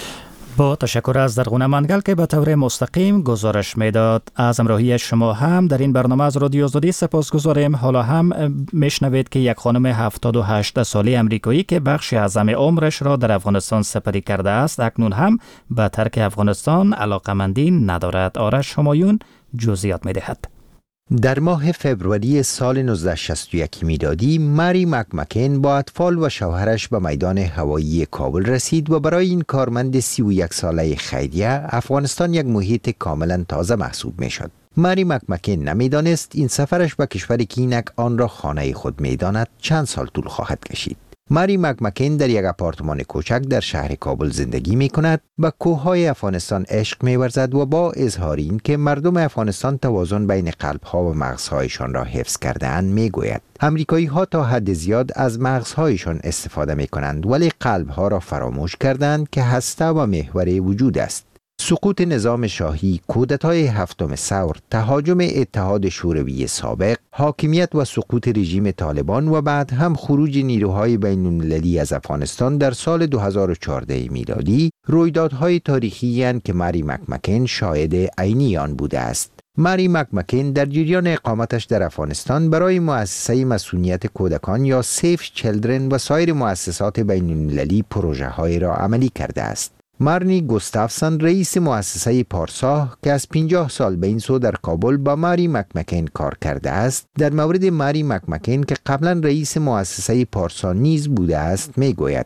با تشکر از درغونه منگل که به طور مستقیم گزارش میداد. از همراهی شما هم در این برنامه از رادیو آزادی سپاسگزاریم. حالا هم میشنوید که یک خانم هفتاد و هشت ساله امریکایی که بخشی از همه عمرش را در افغانستان سپری کرده است اکنون هم به ترک افغانستان علاقمندی ندارد. آرش همایون جزئیات میدهد. در ماه فوریه سال نوزده شصت و یک میلادی ماری مکمکن با اطفال و شوهرش به میدان هوایی کابل رسید و برای این کارمند سی و یک ساله خیریه افغانستان یک محیط کاملا تازه محسوب می شد. ماری مکمکن نمیدانست این سفرش به کشوری که اینک آن را خانه خود میداند چند سال طول خواهد کشید. ماری مکمکن در یک آپارتمان کوچک در شهر کابل زندگی می کند، به کوههای افغانستان عشق می ورزد و با اظهار این که مردم افغانستان توازن بین قلبها و مغزهایشان را حفظ کرده اند می گوید. امریکایی ها تا حد زیاد از مغزهایشان استفاده می کنند ولی قلبها را فراموش کردند که هسته و محور وجود است. سقوط نظام شاهی، کودتای هفتم ثور، تهاجم اتحاد شوروی سابق، حاکمیت و سقوط رژیم طالبان و بعد هم خروج نیروهای بین‌المللی از افغانستان در سال دو هزار و چهارده میلادی رویدادهای تاریخی اند که ماری مکمکن شاهد عینی آن بوده است. ماری مکمکن در جریان اقامتش در افغانستان برای مؤسسه مسئولیت کودکان یا سیف چیلدرن و سایر مؤسسات بین‌المللی پروژه‌های را عملی کرده است. مارنی گوستافسن رئیس مؤسسه پارسا که از پنجاه سال به این سو در کابل با ماری مکمکن کار کرده است، در مورد ماری مکمکن که قبلا رئیس مؤسسه پارسا نیز بوده است می گوید.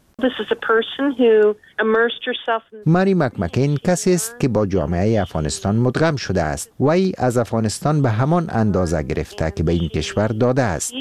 ماری مکمکن کسی است که با جامعه افغانستان مدغم شده است. وی از افغانستان به همان اندازه گرفته که به این کشور داده است.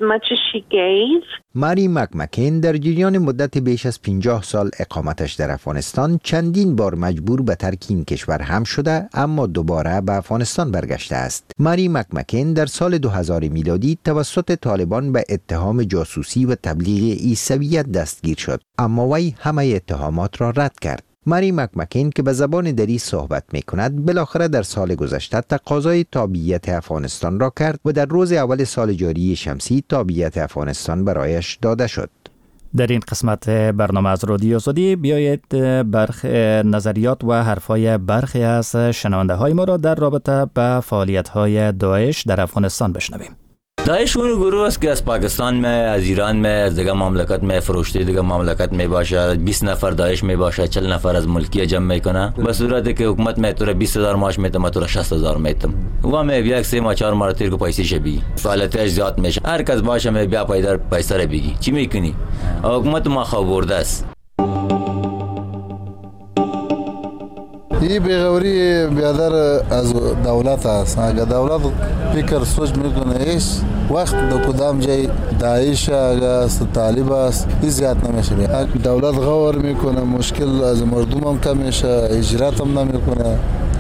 ماری مکمکن در جریان مدت بیش از پنجاه سال اقامتش در افغانستان چندین بار مجبور به ترک این کشور هم شده، اما دوباره به افغانستان برگشته است. ماری مکمکن در سال دو هزار میلادی توسط طالبان به اتهام جاسوسی و تبلیغ عیسویت دستگیر شد، اما وی همه اتهامات را رد کرد. ماری مکمکن که به زبان دری صحبت می کند بالاخره در سال گذشته تقاضای تابعیت افغانستان را کرد و در روز اول سال جاری شمسی تابعیت افغانستان برایش داده شد. در این قسمت برنامه از رادیو آزادی بیایید برخ نظریات و حرفای برخی از شنونده های ما را در رابطه با فعالیت های داعش در افغانستان بشنویم. داعش اون گروه است که از پاکستان میں، از ایران میں، از دیگه مملکت میں فروشته دیگه مملکت میں باشه. بیست نفر داعش میں باشه، چهل نفر از ملکیه جمع میکنه. به صورتی که حکومت میں تو بیست هزار معاش میتم، تو شصت هزار میتم. و میں یک سه ما چهار ماه تیر کو پیسې شبی. فعالیتش زیاد میشه. هر کس باشه میں بیا پایدار پیسې را بگی. چی میکنی؟ حکومت ما خبرده است. این بیغوری بیادر از دولت است. اگر دولت فکر سوچ میکنه ایش وقت دو کدام جای داعش اگر طالب است این زیاد نمیشه. دولت غور میکنه مشکل از مردم هم کم میشه، اجرات هم نمیکنه.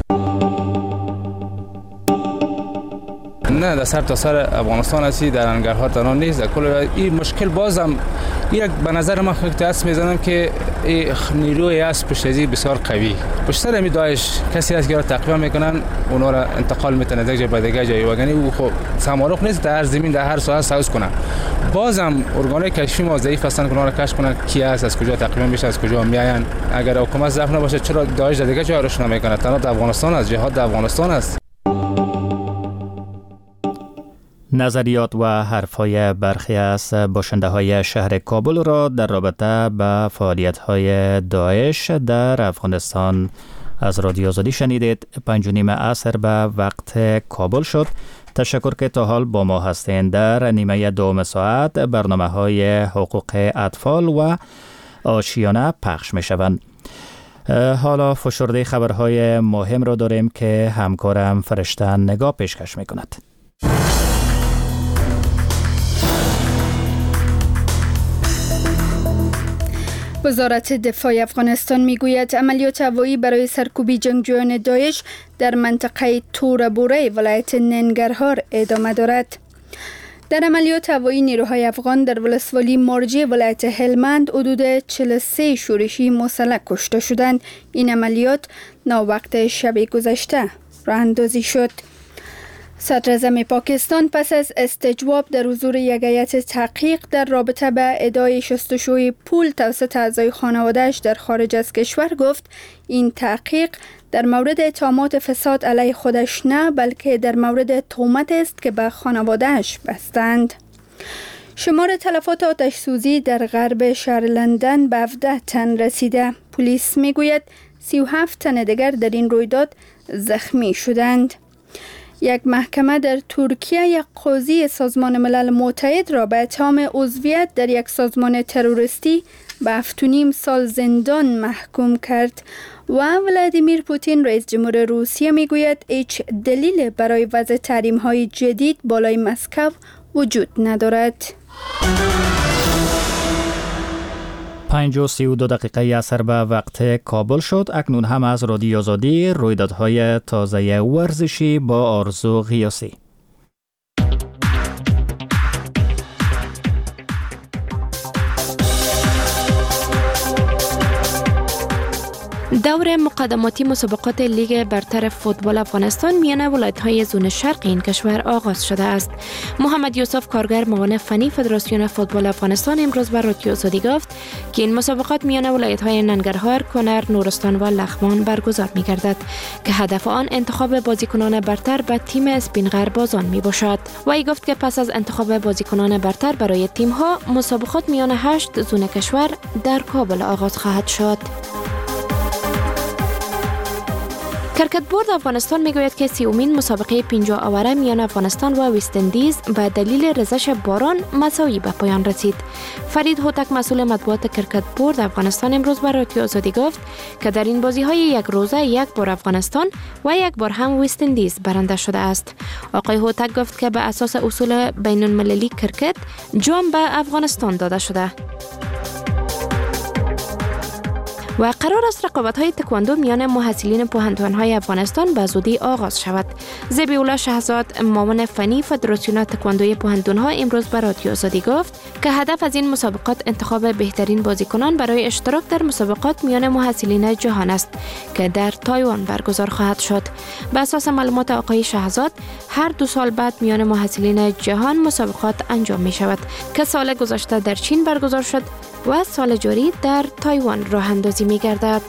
نه در سر تا سر افغانستان هستی در انگرها تنها نیست. در کل این مشکل بازم یک به نظر من خیلی اسم میزنم که نیروی است پشت ازی بسیار قوی. پشت سر می داعش کسی است که را تقویت میکنن، اونا را انتقال میتونه دیگه به دیگه جایی وگنی او خب سمارق نیست در هر زمین در هر ساحه ساوز کنه. بازم ارگانهای کشفی ما ضعیف هستن که اونا را کشف کنن کی است، از کجا تقویت میشه، از کجا میاین. اگر حکومت ضعف نباشه چرا داعش در دیگه جای روش نمیکنه؟ تنها در افغانستان است، جهاد در افغانستان است. نظریات و حرفهای برخی از باشنده های شهر کابل را در رابطه با فعالیت های داعش در افغانستان از رادیو آزادی شنیدید. پنج و نیم عصر به وقت کابل شد. تشکر که تا حال با ما هستین. در نیمه دوم ساعت برنامه های حقوق اطفال و آشیانه پخش می شوند. حالا فشرده خبرهای مهم را داریم که همکارم فرشته نگاه پیشکش می کند. وزارت دفاع افغانستان میگوید عملیات هوایی برای سرکوبی جنگجویان داعش در منطقه تور بوره ولایت ننگرهار ادامه دارد. در عملیات هوایی نیروهای افغان در ولسوالی مارجه ولایت هلمند حدود چهل و سه شورشی مسلح کشته شدند. این عملیات ناوقت شب گذشته راه اندازی شد. صدر اعظم پاکستان پس از استجواب در حضور یک هیئت تحقیق در رابطه به ادعای شستشوی پول توسط اعضای خانواده‌اش در خارج از کشور گفت این تحقیق در مورد اتهامات فساد علیه خودش نه بلکه در مورد تهمت است که به خانواده‌اش بستند. شمار تلفات آتش سوزی در غرب شهر لندن به هفده تن رسیده. پلیس میگوید سی و هفت تن دیگر در این رویداد زخمی شدند. یک محکمه در ترکیه یک قاضی سازمان ملل متحد را به اتهام عضویت در یک سازمان تروریستی به هفت و نیم سال زندان محکوم کرد و ولادیمیر پوتین رئیس جمهور روسیه میگوید هیچ دلیل برای وضع تحریم‌های جدید بالای مسکو وجود ندارد. پنج و سی و دو دقیقه عصر به وقت کابل شد. اکنون هم از رادیو آزادی رویدادهای تازه ورزشی با آرزو غیاسی. دور مقدماتی مسابقات لیگ برتر فوتبال افغانستان میان ولایت‌های زون شرق این کشور آغاز شده است. محمد یوسف کارگر معاون فنی فدراسیون فوتبال افغانستان امروز به رادیو آزادی گفت که این مسابقات میان ولایت‌های ننگرهار، کنر، نورستان و لغمان برگزار می‌گردد که هدف آن انتخاب بازیکنان برتر به تیم اسپینغر بازان میباشد. وی گفت که پس از انتخاب بازیکنان برتر برای تیم‌ها مسابقات میان هشت زون کشور در کابل آغاز خواهد شد. کرکت بورد افغانستان میگوید که سیومین مسابقه پنجاه اوره میان افغانستان و وست اندیز به دلیل ریزش باران مساوی به پایان رسید. فرید هوتک مسئول مطبوعات کرکت بورد افغانستان امروز به رادیو آزادی گفت که در این بازی های یک روزه یک بار افغانستان و یک بار هم وست اندیز برنده شده است. آقای هوتک گفت که به اساس اصول بین المللی کرکت جام به افغانستان داده شده و قرار است رقابت‌های تکواندو میان محصلین پوهنتون‌های افغانستان به زودی آغاز شود. ذبیح‌الله شهزاد معاون فنی فدراسیون تکواندوی پوهنتون‌ها امروز به رادیو آزادی گفت که هدف از این مسابقات انتخاب بهترین بازیکنان برای اشتراک در مسابقات میان محصلین جهان است که در تایوان برگزار خواهد شد. به اساس معلومات آقای شهزاد هر دو سال بعد میان محصلین جهان مسابقات انجام می شود که سال گذشته در چین برگزار شد و سال جاری در تایوان راه اندازی می گردد.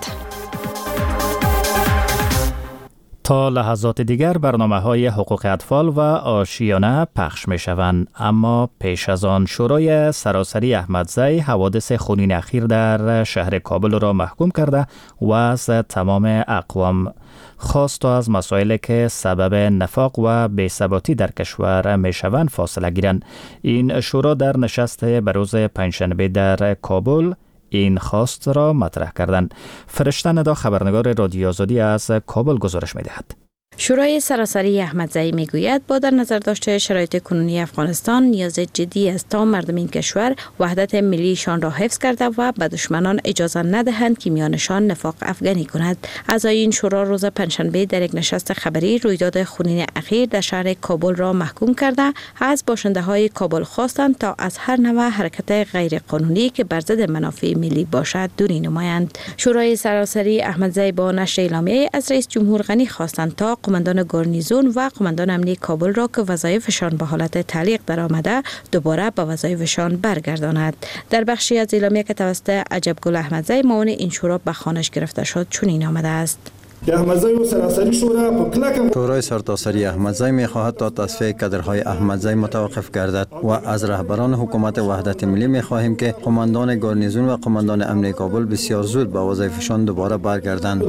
تا لحظات دیگر برنامه‌های حقوق اطفال و آشیانه پخش می‌شوند، اما پیش از آن شورای سراسری احمدزی حوادث خونین اخیر در شهر کابل را محکوم کرده و از تمام اقوام خواست تا از مسائلی که سبب نفاق و بی‌ثباتی در کشور می‌شوند فاصله گیرند. این شورا در نشست بروز پنجشنبه در کابل این خواست را مطرح کردند. فرشته ندا خبرنگار رادیو آزادی از کابل گزارش می‌دهد. شورای سراسری احمدزایی میگوید با در نظر داشته شرایط کنونی افغانستان نیاز جدی است تا مردم این کشور وحدت ملیشان را حفظ کرده و به دشمنان اجازه ندهند که میانشان نفاق افغانی کند. اعضای این شورا روز پنجشنبه در یک نشست خبری رویداد خونین اخیر در شهر کابل را محکوم کرده از باشنده های کابل خواستند تا از هر نوع حرکت غیر قانونی که بر ضد منافع ملی باشد دوری نمایند. شورای سراسری احمدزایی با نشر اعلامیه از رئیس جمهور غنی خواستند تا قماندان گارنیزون و قماندان امنیه کابل را که وظایفشان به حالت تعلیق درآمده دوباره به وظایفشان برگرداند. در بخشی از اعلامیه که توسط عجب گل احمدزایی معاون این شورا به خوانش گرفته شد چنین آمده است: شورای سرتاسری احمدزایی می‌خواهد تا تصفیه کادرهای احمدزایی متوقف گردد و از رهبران حکومت وحدت ملی می‌خواهیم که قماندان گارنیزون و قماندان امنیه کابل بسیار زود به وظایفشان دوباره برگردند.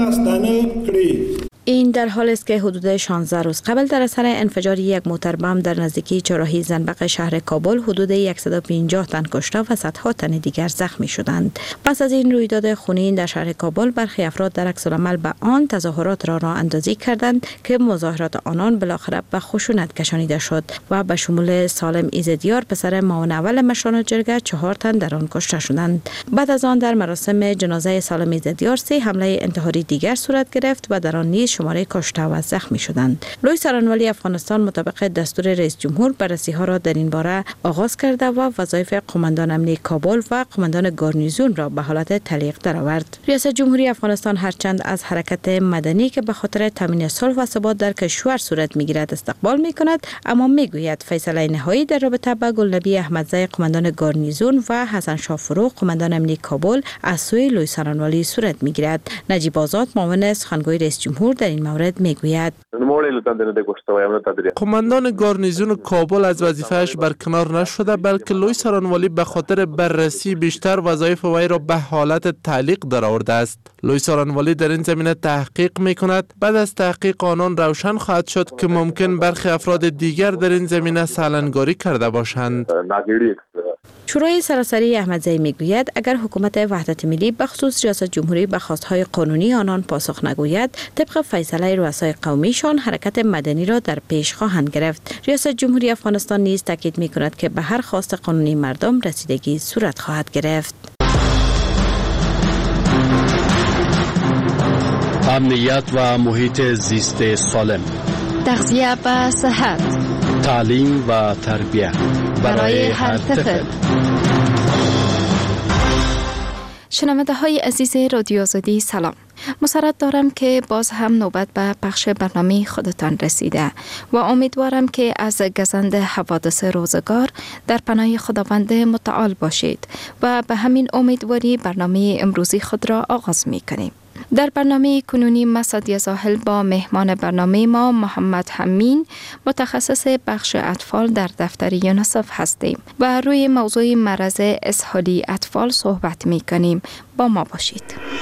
این در حال است که حدود شانزده روز قبل در اثر انفجار یک موتر بم در نزدیکی چهارراهی زنبق شهر کابل حدود صد و پنجاه تن کشته و صدها تن دیگر زخمی شدند. پس از این رویداد خونین در شهر کابل برخی افراد در عکس العمل به آن تظاهرات را راه اندازی کردند که مظاهرات آنان بالاخره به خشونت کشانیده شد و به شمول سالم ایزدیار پسر معاون اول مشران جرگه چهار تن در آن کشته شدند. بعد از آن در مراسم جنازه سالم ایزدیار سه حمله انتحاری دیگر صورت گرفت و در آن نیز شماره کشته و زخمی شدند. لوی سرانوالی افغانستان مطابق دستور رئیس جمهور بررسی ها را در این باره آغاز کرده و وظایف قماندان امنیه کابل و قماندان گارنیزون را به حالت تعلیق درآورد. ریاست جمهوری افغانستان هرچند از حرکت مدنی که به خاطر تامین صلح و ثبات در کشور صورت میگیرد استقبال میکند، اما میگوید فیصله نهایی در رابطه با گلنبی احمدزایی قماندان گارنیزون و حسن شاه فروغ قماندان امنیه کابل از سوی لوی سرانوالی صورت میگیرد. نجیب آزاد معاون سخنگوی رئیس جمهور در این مورد میگوید: قماندان گارنیزون کابل از وظیفه‌اش برکنار نشده، بلکه لوی سرانوالی به خاطر بررسی بیشتر وظایف وی را به حالت تعلیق درآورده است. لوی سرانوالی در این زمینه تحقیق میکند. بعد از تحقیق آنان روشن خواهد شد که ممکن برخی افراد دیگر در این زمینه سالنگاری کرده باشند. شورای سراسری احمدزایی میگوید اگر حکومت وحدت ملی بخصوص ریاست جمهوری به خواستهای قانونی آنان پاسخ نگوید، طبق فیصله رؤسای قومیشان حرکت مدنی را در پیش خواهند گرفت. ریاست جمهوری افغانستان نیز تاکید میکند که به هر خواست قانونی مردم رسیدگی صورت خواهد گرفت. امنیت و محیط زیست سالم، تغذیه به صحت، تعلیم و تربیت برای هر طفل. شنونده های عزیز رادیو آزادی سلام. مسرت دارم که باز هم نوبت به پخش برنامه خودتان رسیده و امیدوارم که از گزند حوادث روزگار در پناه خداوند متعال باشید و به همین امیدواری برنامه امروزی خود را آغاز می کنیم. در برنامه کنونی مسعدی زاهل با مهمان برنامه ما محمد حمین متخصص بخش اطفال در دفتر یونیسف هستیم و روی موضوع مرض اسهالی اطفال صحبت می کنیم. با ما باشید.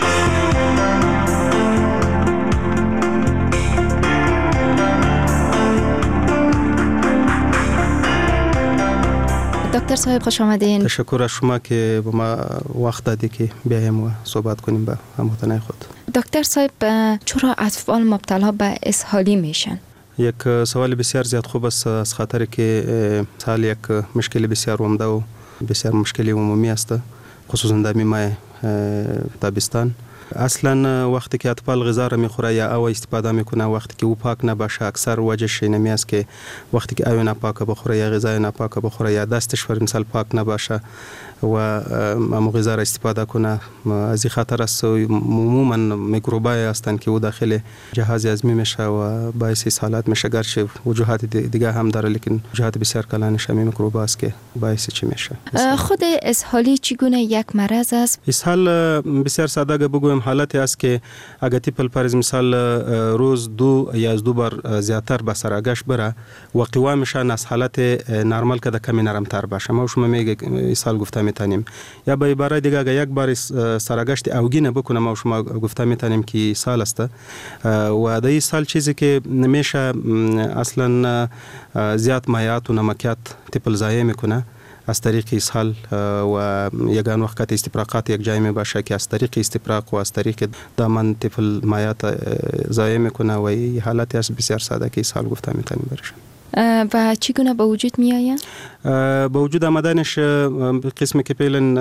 دکتر صاحب خوش آمدین. تشکر از شما که با ما وقت دادی که بیایم و صحبت کنیم با هموطنان خود. دکتر صاحب چرا اطفال مبتلا به اسهالی میشن؟ یک سوال بسیار زیاد خوب است، از خاطر که سال یک مشکل بسیار عمده و بسیار مشکل عمومی است، خصوصا در ماه تابستان. اصلا وقتی که اطفال غذا را میخوره یا او استفاده میکنه وقتی که او پاک نباشه، اکثر وجهش اینمی است که وقتی که او ناپاک بخوره یا غذای ناپاک بخوره یا دستش پر مثال پاک نباشه و امو غذا را استفاده کنه، از این خطر است. عموما میکروبای هستند که او داخل جهاز هضمی میشه و باعث اسهالات میشه، گرچه وجوهات دیگه هم داره لیکن وجوهات بسیار کلانش همین میکروبا است که باعث چی میشه. خود اسهالی چگونه یک مرض است؟ اسهال بسیار ساده بگویم حالتی است که اگر تیپل پرز مثال روز دو یا از دو بار زیاتر به سرگشت بره و قوامش از حالت نرمال که کمی نرمتر باشه، ما شما میگه اسهال گفته میتونیم. یا به عبارت دیگه اگر یک بار سرگشت اوگینه بکنه ما شما گفته میتونیم که اسهال است. و در اسهال چیزی که نمیشه اصلا زیاد مایعات و نمکیات تیپل ضایع میکنه، از طریق اسهال و یگان وقت استفراغات یک جای می باشه که از طریق استفراغ و از طریق دامن طفل مایات ضایع میکنه و این حالتی است بسیار ساده که اسهال گفته میتونیم برشن. و چگونه به وجود می آید؟ به وجود آمدنش قسمی که پیلن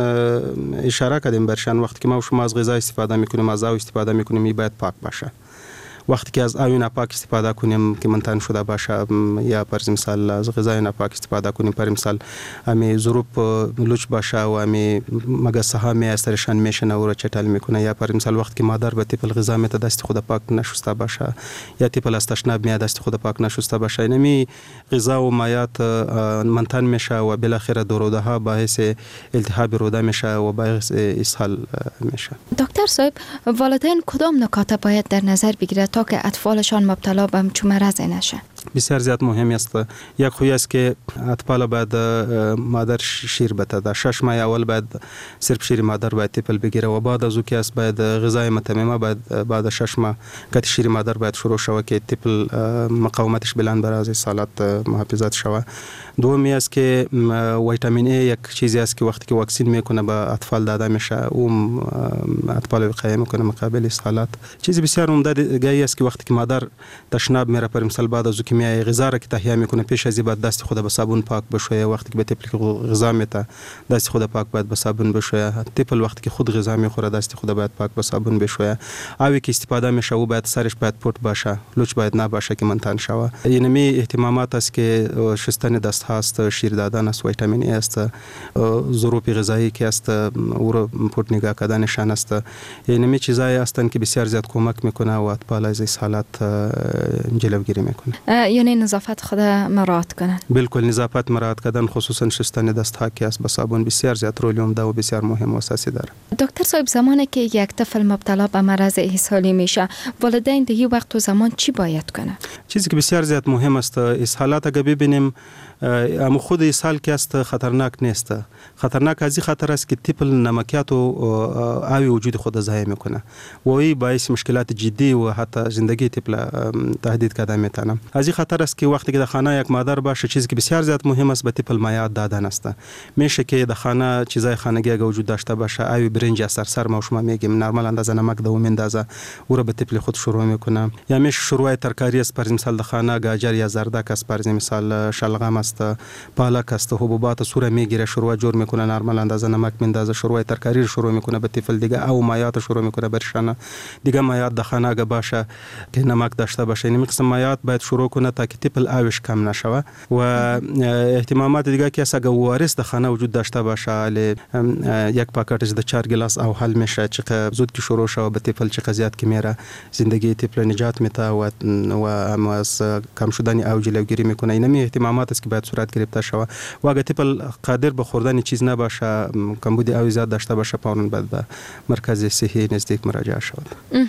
اشاره کردیم برشن وقتی که ما شما از غذا استفاده میکنیم از آب استفاده میکنیم این باید پاک باشه. وقتی که از آب ناپاک استفاده کنیم که منتن شده باشه یا پر مثال از غذای ناپاک استفاده کنیم پر مثال امی ظروف لوچ باشه و امی مگس ها می از ترشان میشنه و رو چټل میکنه یا پر مثال وقتی که مادر به طفل غذا می دست خود پاک نشسته باشه یا طفل از تشناب می دست خود پاک نشسته باشه نمی غذا و مایات منتن میشه و بالاخره دروده ها باعث التهاب روده میشه و باعث اسهال میشه. دکتر صاحب والدین کدام نکات باید در نظر بگیرد تا که اطفالشان مبتلا به همچون مرض نشه؟ بسیار زیاد مهم است. یک خوی است که اطفال باید مادر شیر بده. شش ماه اول باید صرف شیر مادر باید طفل بگیره و بعد از او که است باید غذای متممه باید بعد شش ماه قطع شیر مادر باید شروع شود که طفل مقاومتش بلند بر از سالات محافظت شود. دومی است که ویتامین ای یک چیزی است که وقتی که واکسین میکنه به اطفال داده میشه اون اطفال وقایه میکنه مقابل سالات. چیزی بسیار عمده دیگه است که وقتی که مادر تشناب میره پر مثال بعد از که می غذا را که تهیه میکنه پیش از این بعد دست خود به صابون پاک بشویه. وقتی که به طفل غذا میته دست خود پاک باید به صابون بشویه. طفل وقتی که خود غذا میخوره دست خود باید پاک به صابون بشویه. آبی که استفاده میشه او باید سرش باید پورت باشه لوچ باید نباشه که منتن شوه. این می اهتمامات است که شستن دست هاست شیر دادن است ویتامین ای است ظروف غذایی که است او رو پورت نگاه کردن شان است. این می چیزایی هستند که بسیار زیاد کمک میکنه و اطفال از حالات جلوگیری میکنه. یعنی نظافت خود مراعات کنن. بالکل نظافت مراعات کردن خصوصا شستن دست ها که است با صابون بسیار زیاد رول عمده و بسیار مهم و اساسی داره. دکتر صاحب زمانی که یک طفل مبتلا به مرض اسهالی میشه والدین در این وقت و زمان چی باید کنه؟ چیزی که بسیار زیاد مهم است اسهالات اگه ببینیم اما خود اسهال که است خطرناک نیست. خطرناک از این خطر است که طفل نمکیات و آبی وجود خود ضایع میکنه و این باعث مشکلات جدی و حتی زندگی طفل تهدید کرده میتونه. از این خطر است که وقتی که در خانه یک مادر باشه چیزی که بسیار زیاد مهم است به طفل مایات دادن است. میشه که در خانه چیزای خانگی اگه وجود داشته باشه آبی برنج سرسر ما شما میگیم نرمال اندازه نمک دوم اندازه او رو به طفل خود شروع میکنه. یا میشه شروع ترکاری است پر مثال در خانه گاجر یا زردک است پر مثال شلغم است پالک است حبوبات سوره میگیره شروع جور میکنه نرمال اندازه نمک میندازه شروع ترکاری شروع میکنه به طفل دیگه او مایات شروع میکنه برشانه دیگه مایات در خانه اگه باشه که نمک داشته باشه این قسم مایات باید شروع کنه تا که طفل آبش کم نشوه. و اهتمامات دیگه که اگه وارث در خانه وجود داشته باشه یک پاکتش در چهار گلاس او حل میشه چقدر زود که شروع شوه به طفل چقدر زیاد که میره زندگی طفل نجات میده و و از کم شدن او جلوگیری میکنه. این اهتمامات است که باید صورت گرفته شوه و اگه طفل قادر به خوردن چیز نباشه کمبود او زیاد داشته باشه فوراً باید به مرکز صحی نزدیک مراجعه شود.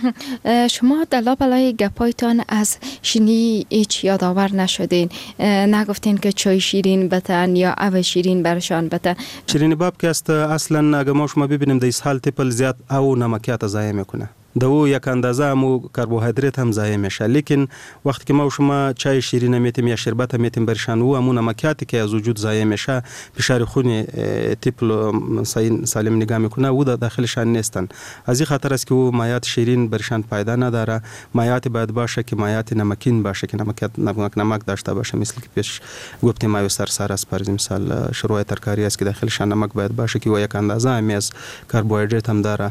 شما در لابلای گپایتان از شیرینی هیچ یادآور نشدین نگفتین که چای شیرین بتن یا آب شیرین برشان بتن؟ شیرینی باب که است اصلا اگه ما شما ببینیم در اسهال طفل زیاد او نمکیات ضایع میکنه دو یک اندازه هم کربوهیدرات هم ضایع میشه. لیکن وقتی که ما شما چای شیرین میتیم یا شربت میتیم برشان و همون نمکیاتی که از وجود ضایع میشه فشار خون طفل سالم نگاه میکنه و داخلشان نیستن. از این خاطر است که او مایات شیرین برشان فایده نداره. مایات باید باشه که مایات نمکین باشه که نمکیات نمک نمک داشته باشه مثل که پیش گفتیم مایو سرسر است پر مثال شروع ترکاری است که داخلشان نمک باید باشه که و یک اندازه هم از کربوهیدرات هم داره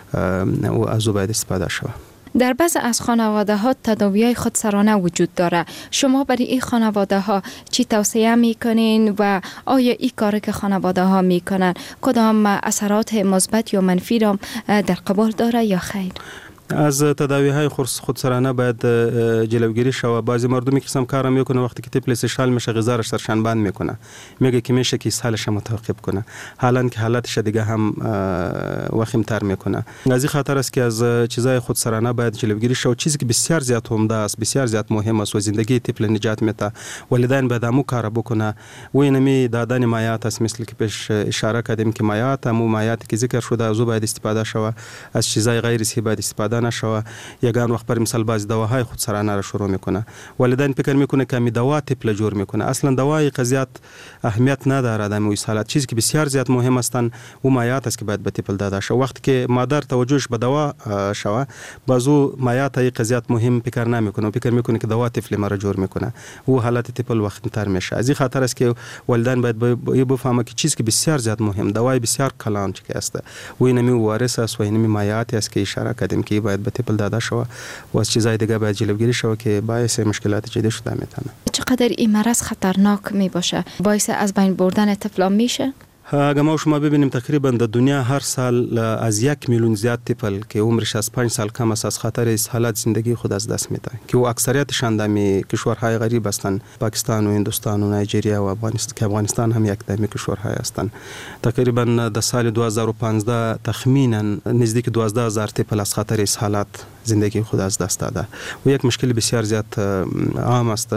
و از باید استفاده شود. در بعض از خانواده ها تداوی‌های خودسرانه وجود داره. شما برای این خانواده ها چی توصیه میکنین و آیا این کاری که خانواده ها میکنن کدام اثرات مثبت یا منفی را در قبال داره یا خیر؟ از تداوی های خودسرانه باید جلوگیری شود. بعضی مردمی که قسم کار میکنه وقتی که طفل اسهال میشه غذاش سرشان بند میکنه میگه که میشه که اسهالش متوقف کنه حالا که حالتش دیگه هم وخیم تر میکنه. از این خاطر است که از چیزای خودسرانه باید جلوگیری شود. چیزی که بسیار زیاد عمده است بسیار زیاد مهم است و زندگی طفل نجات میده. والدین باید همو کار بکنه و اینمی دادن مایات است مثل که پیش اشاره کردیم که مایات همو مایاتی که ذکر شده از او باید استفاده شود. از چیزای غیر صحی باید استفاده پیدا نشوه. یگان وقت بر مثال بعض دواهای خودسرانه را شروع میکنه. والدین فکر میکنه که می دوا طفل جور میکنه. اصلا دوای قضیت اهمیت نداره در موی حالت. چیزی که بسیار زیاد مهم هستن و مایعات است که باید به طفل داده شه. وقتی که مادر توجهش به دوا شوه بازو مایعات ای قضیت مهم فکر نمیکنه و فکر میکنه که دوا طفل ما را جور میکنه و حالت طفل وقت تر میشه. از این خاطر است که والدین باید بفهمه که چیزی که بسیار زیاد مهم دوای بسیار کلان چی است و اینمی وارث است و اینمی مایعات است که اشاره کردیم که باید به طفل داده شوه و از چیزای دیگه باید جلوگیری شوه که باعث مشکلات جدی شده میتونه. چقدر این مرض خطرناک می باشه؟ باعث از بین بردن طفلان میشه؟ اگر ما شما ببینیم تقریبا در دنیا هر سال از یک میلیون زیاد طفل که عمرش از پنج سال کم است از خطر اسهالات زندگی خود از دست میده که او اکثریتشان در کشورهای غریب هستند، پاکستان و هندوستان و نایجریا و افغانستان که افغانستان هم یک دمی کشورهای هستند. تقریبا در سال دو هزار و پانزده تخمینا نزدیک دوازده هزار طفل از خطر اسهالات زندگی خود از دست داده و یک مشکل بسیار زیاد عام است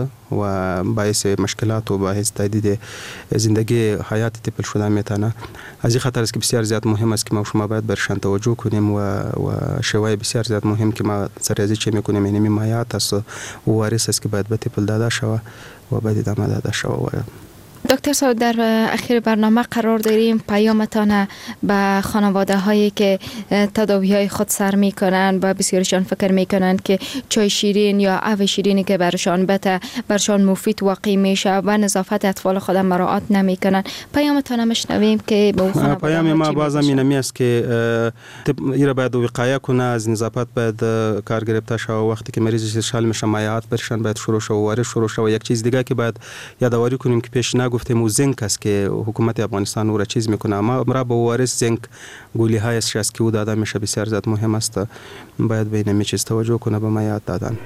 و باعث مشکلات و باعث تهدید زندگی حیات طفل شده میتونه. از این خاطر است که بسیار زیاد مهم است که ما شما باید برشان توجه کنیم و و شوای بسیار زیاد مهم که ما سریازی چه میکنیم اینمی مایعات است و وارث است که باید به طفل داده شوه و باید ادامه داده شوه. دکتر صاحب در اخیر برنامه قرار داریم پیامتان به خانواده هایی که تداوی های خود سر می کنند و بسیارشان فکر می کنند که چای شیرین یا آب شیرینی که برشان بته برشان مفید واقع میشه و نظافت اطفال خود مراعات نمی کنند. پیامتان مشنویم که به خانواده پیام ما بازم اینمی است که ایرا باید وقایه کنه از نظافت، باید کار گرفته شو وقتی که مریض اسهال میشه مایعات برشان باید شروع شو و شروع شو. یک چیز دیگه که باید یادآوری کنیم که پیش گفتیم و زنک است که حکومت افغانستان او را چیز میکنه، اما مرا به وارث زنک گولی های است که او داده میشه بسیار زیاد مهم است. باید به این چیز توجه کنه به مایعات دادن.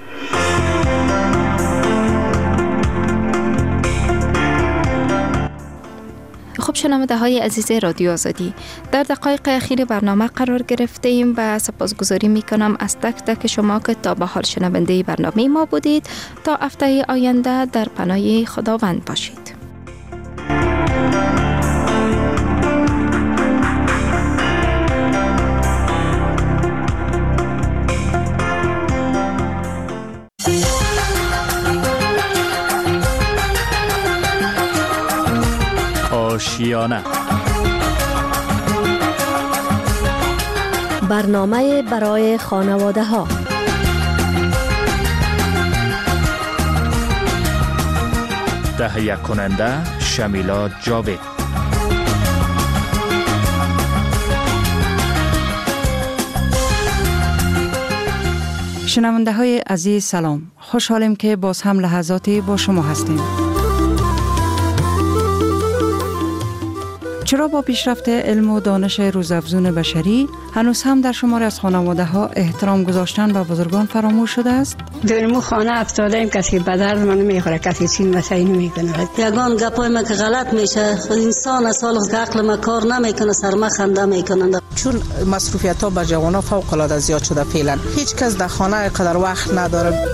خب شنونده های عزیز رادیو آزادی، در دقایق اخیر برنامه قرار گرفته ایم و سپاسگزاری می کنم از تک تک شما که تا به حال شنونده برنامه ما بودید. تا هفته آینده در پناه خداوند باشید. آشیانه برنامه برای خانواده ها. تهیه کننده شمیلا جاوید. شنونده های عزیز سلام، خوشحالیم که باز هم لحظاتی با شما هستیم. چرا با پیشرفت علم و دانش روزافزون بشری هنوز هم در شمار از خانواده ها احترام گذاشتن به بزرگان فراموش شده است؟ در مو خانه افتاده ایم، کسی به درد من نمیخوره، کسی چین مسایی نمیکنه. یگان گپای ما که غلط میشه، خود انسان از حال که عقل ما کار نمیکنه سر ما خنده میکنن. چون مصروفیت ها به جوان ها فوق العاده زیاد شده فعلا، هیچ کس در خانه قدر وقت نداره.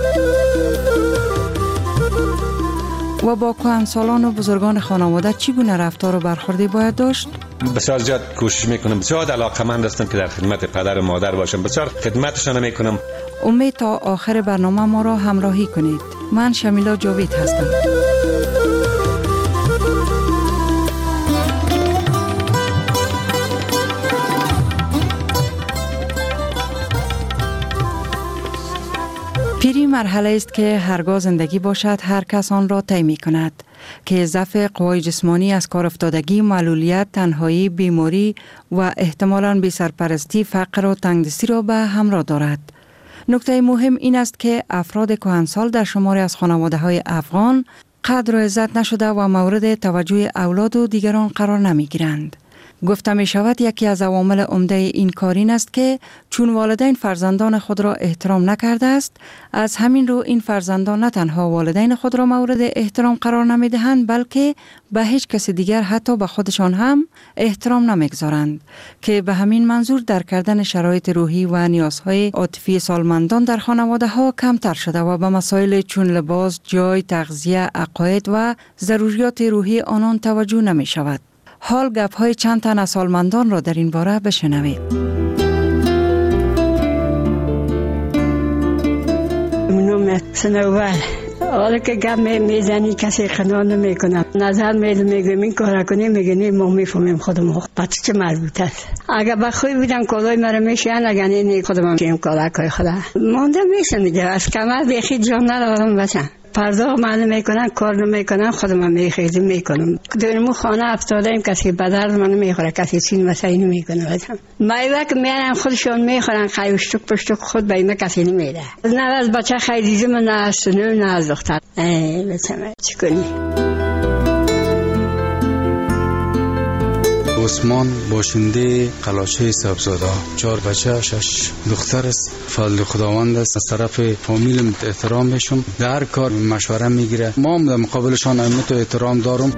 و با کهنسالان و بزرگان خانواده چگونه رفتار و برخوردی باید داشت؟ بسیار زیاد کوشش میکنم، بسیار علاقه‌مند هستم که در خدمت پدر و مادر باشم، بسیار خدمتشان میکنم. امید تا آخر برنامه ما را همراهی کنید. من شمیلا جاوید هستم. پیری مرحله است که هرگاه زندگی باشد هر کس آن را طی می کند که ضعف قوای جسمانی از کار افتادگی، معلولیت، تنهایی، بیماری و احتمالاً بی سرپرستی، فقر و تنگدستی را به همراه دارد. نکته مهم این است که افراد کهنسال در شماری از خانواده‌های افغان قدر و عزت نشده و مورد توجه اولاد و دیگران قرار نمی گیرند. گفته می شود یکی از عوامل عمده این کار این است که چون والدین فرزندان خود را احترام نکرده است، از همین رو این فرزندان نه تنها والدین خود را مورد احترام قرار نمی دهند، بلکه به هیچ کس دیگر حتی به خودشان هم احترام نمیگذارند که به همین منظور در کردن شرایط روحی و نیازهای عاطفی سالمندان در خانواده ها کمتر شده و به مسائل چون لباس، جای، تغذیه، عقاید و ضروریات روحی آنان توجه نمی شود. حال گپ های چند تن از سالمندان را در این باره بشنوید. میکنم سنوبر. حالا که گم میزنی کسی قناع نمیکنم، نظر میدم میگم این کارا کنی، میگه نه ما میفهمیم خودمون پس چه مربوط است. اگه بخوای بودم کالای مرا میشن، اگه نه خودم میگم کالا کای خدا مونده میشم دیگه. از کمر بیخی جان ندارم بچم پرداخت من میکنن، کار نمیکنن، خودم میخیزم میکنم. درمو خانه افتاده ایم، کسی به درد من نمیخوره، کسی چین مسایی نمیکنه. بچم میوه که میارن خودشون میخورن، خیوشتک پشتک خود به ایمه کسی نمیده. نه از بچه خیلیزم، نه از سنو، نه از دختر. ای بچم چی کنی؟ عثمان باشنده قلاشه سبزاده، چهار بچه، شش دختر است. فضل خداوند است. از طرف فامیلم احترام میشم، در هر کار مشوره میگیره. ما هم در مقابلشان اهمیت و احترام دارم.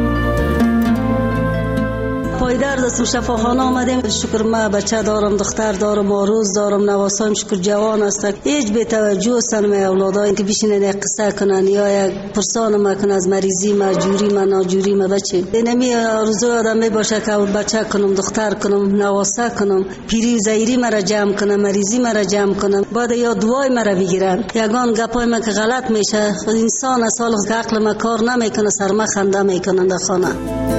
پایدار دستم شفاخانه آمدیم، شکر ما بچه دارم، دختر دارم، آروز دارم، نواسایم شکر جوان هستن. هیچ بی توجه هستن می اولادایی که بشینن یک قصه کنن یا یک پرسان ما کنن از مریضی ما، جوری ما، ناجوری ما. بچه اینمی آرزوی آدم می باشه که بچه کنم، دختر کنم، نواسا کنم، پیری و زایری مرا جمع کنم، مریضی مرا جمع کنم، بعد یا دعای مرا بگیرن. یگان گپای ما که غلط میشه، انسان از حال که عقل ما کار نمیکنه، سر ما خنده میکنن در خانه.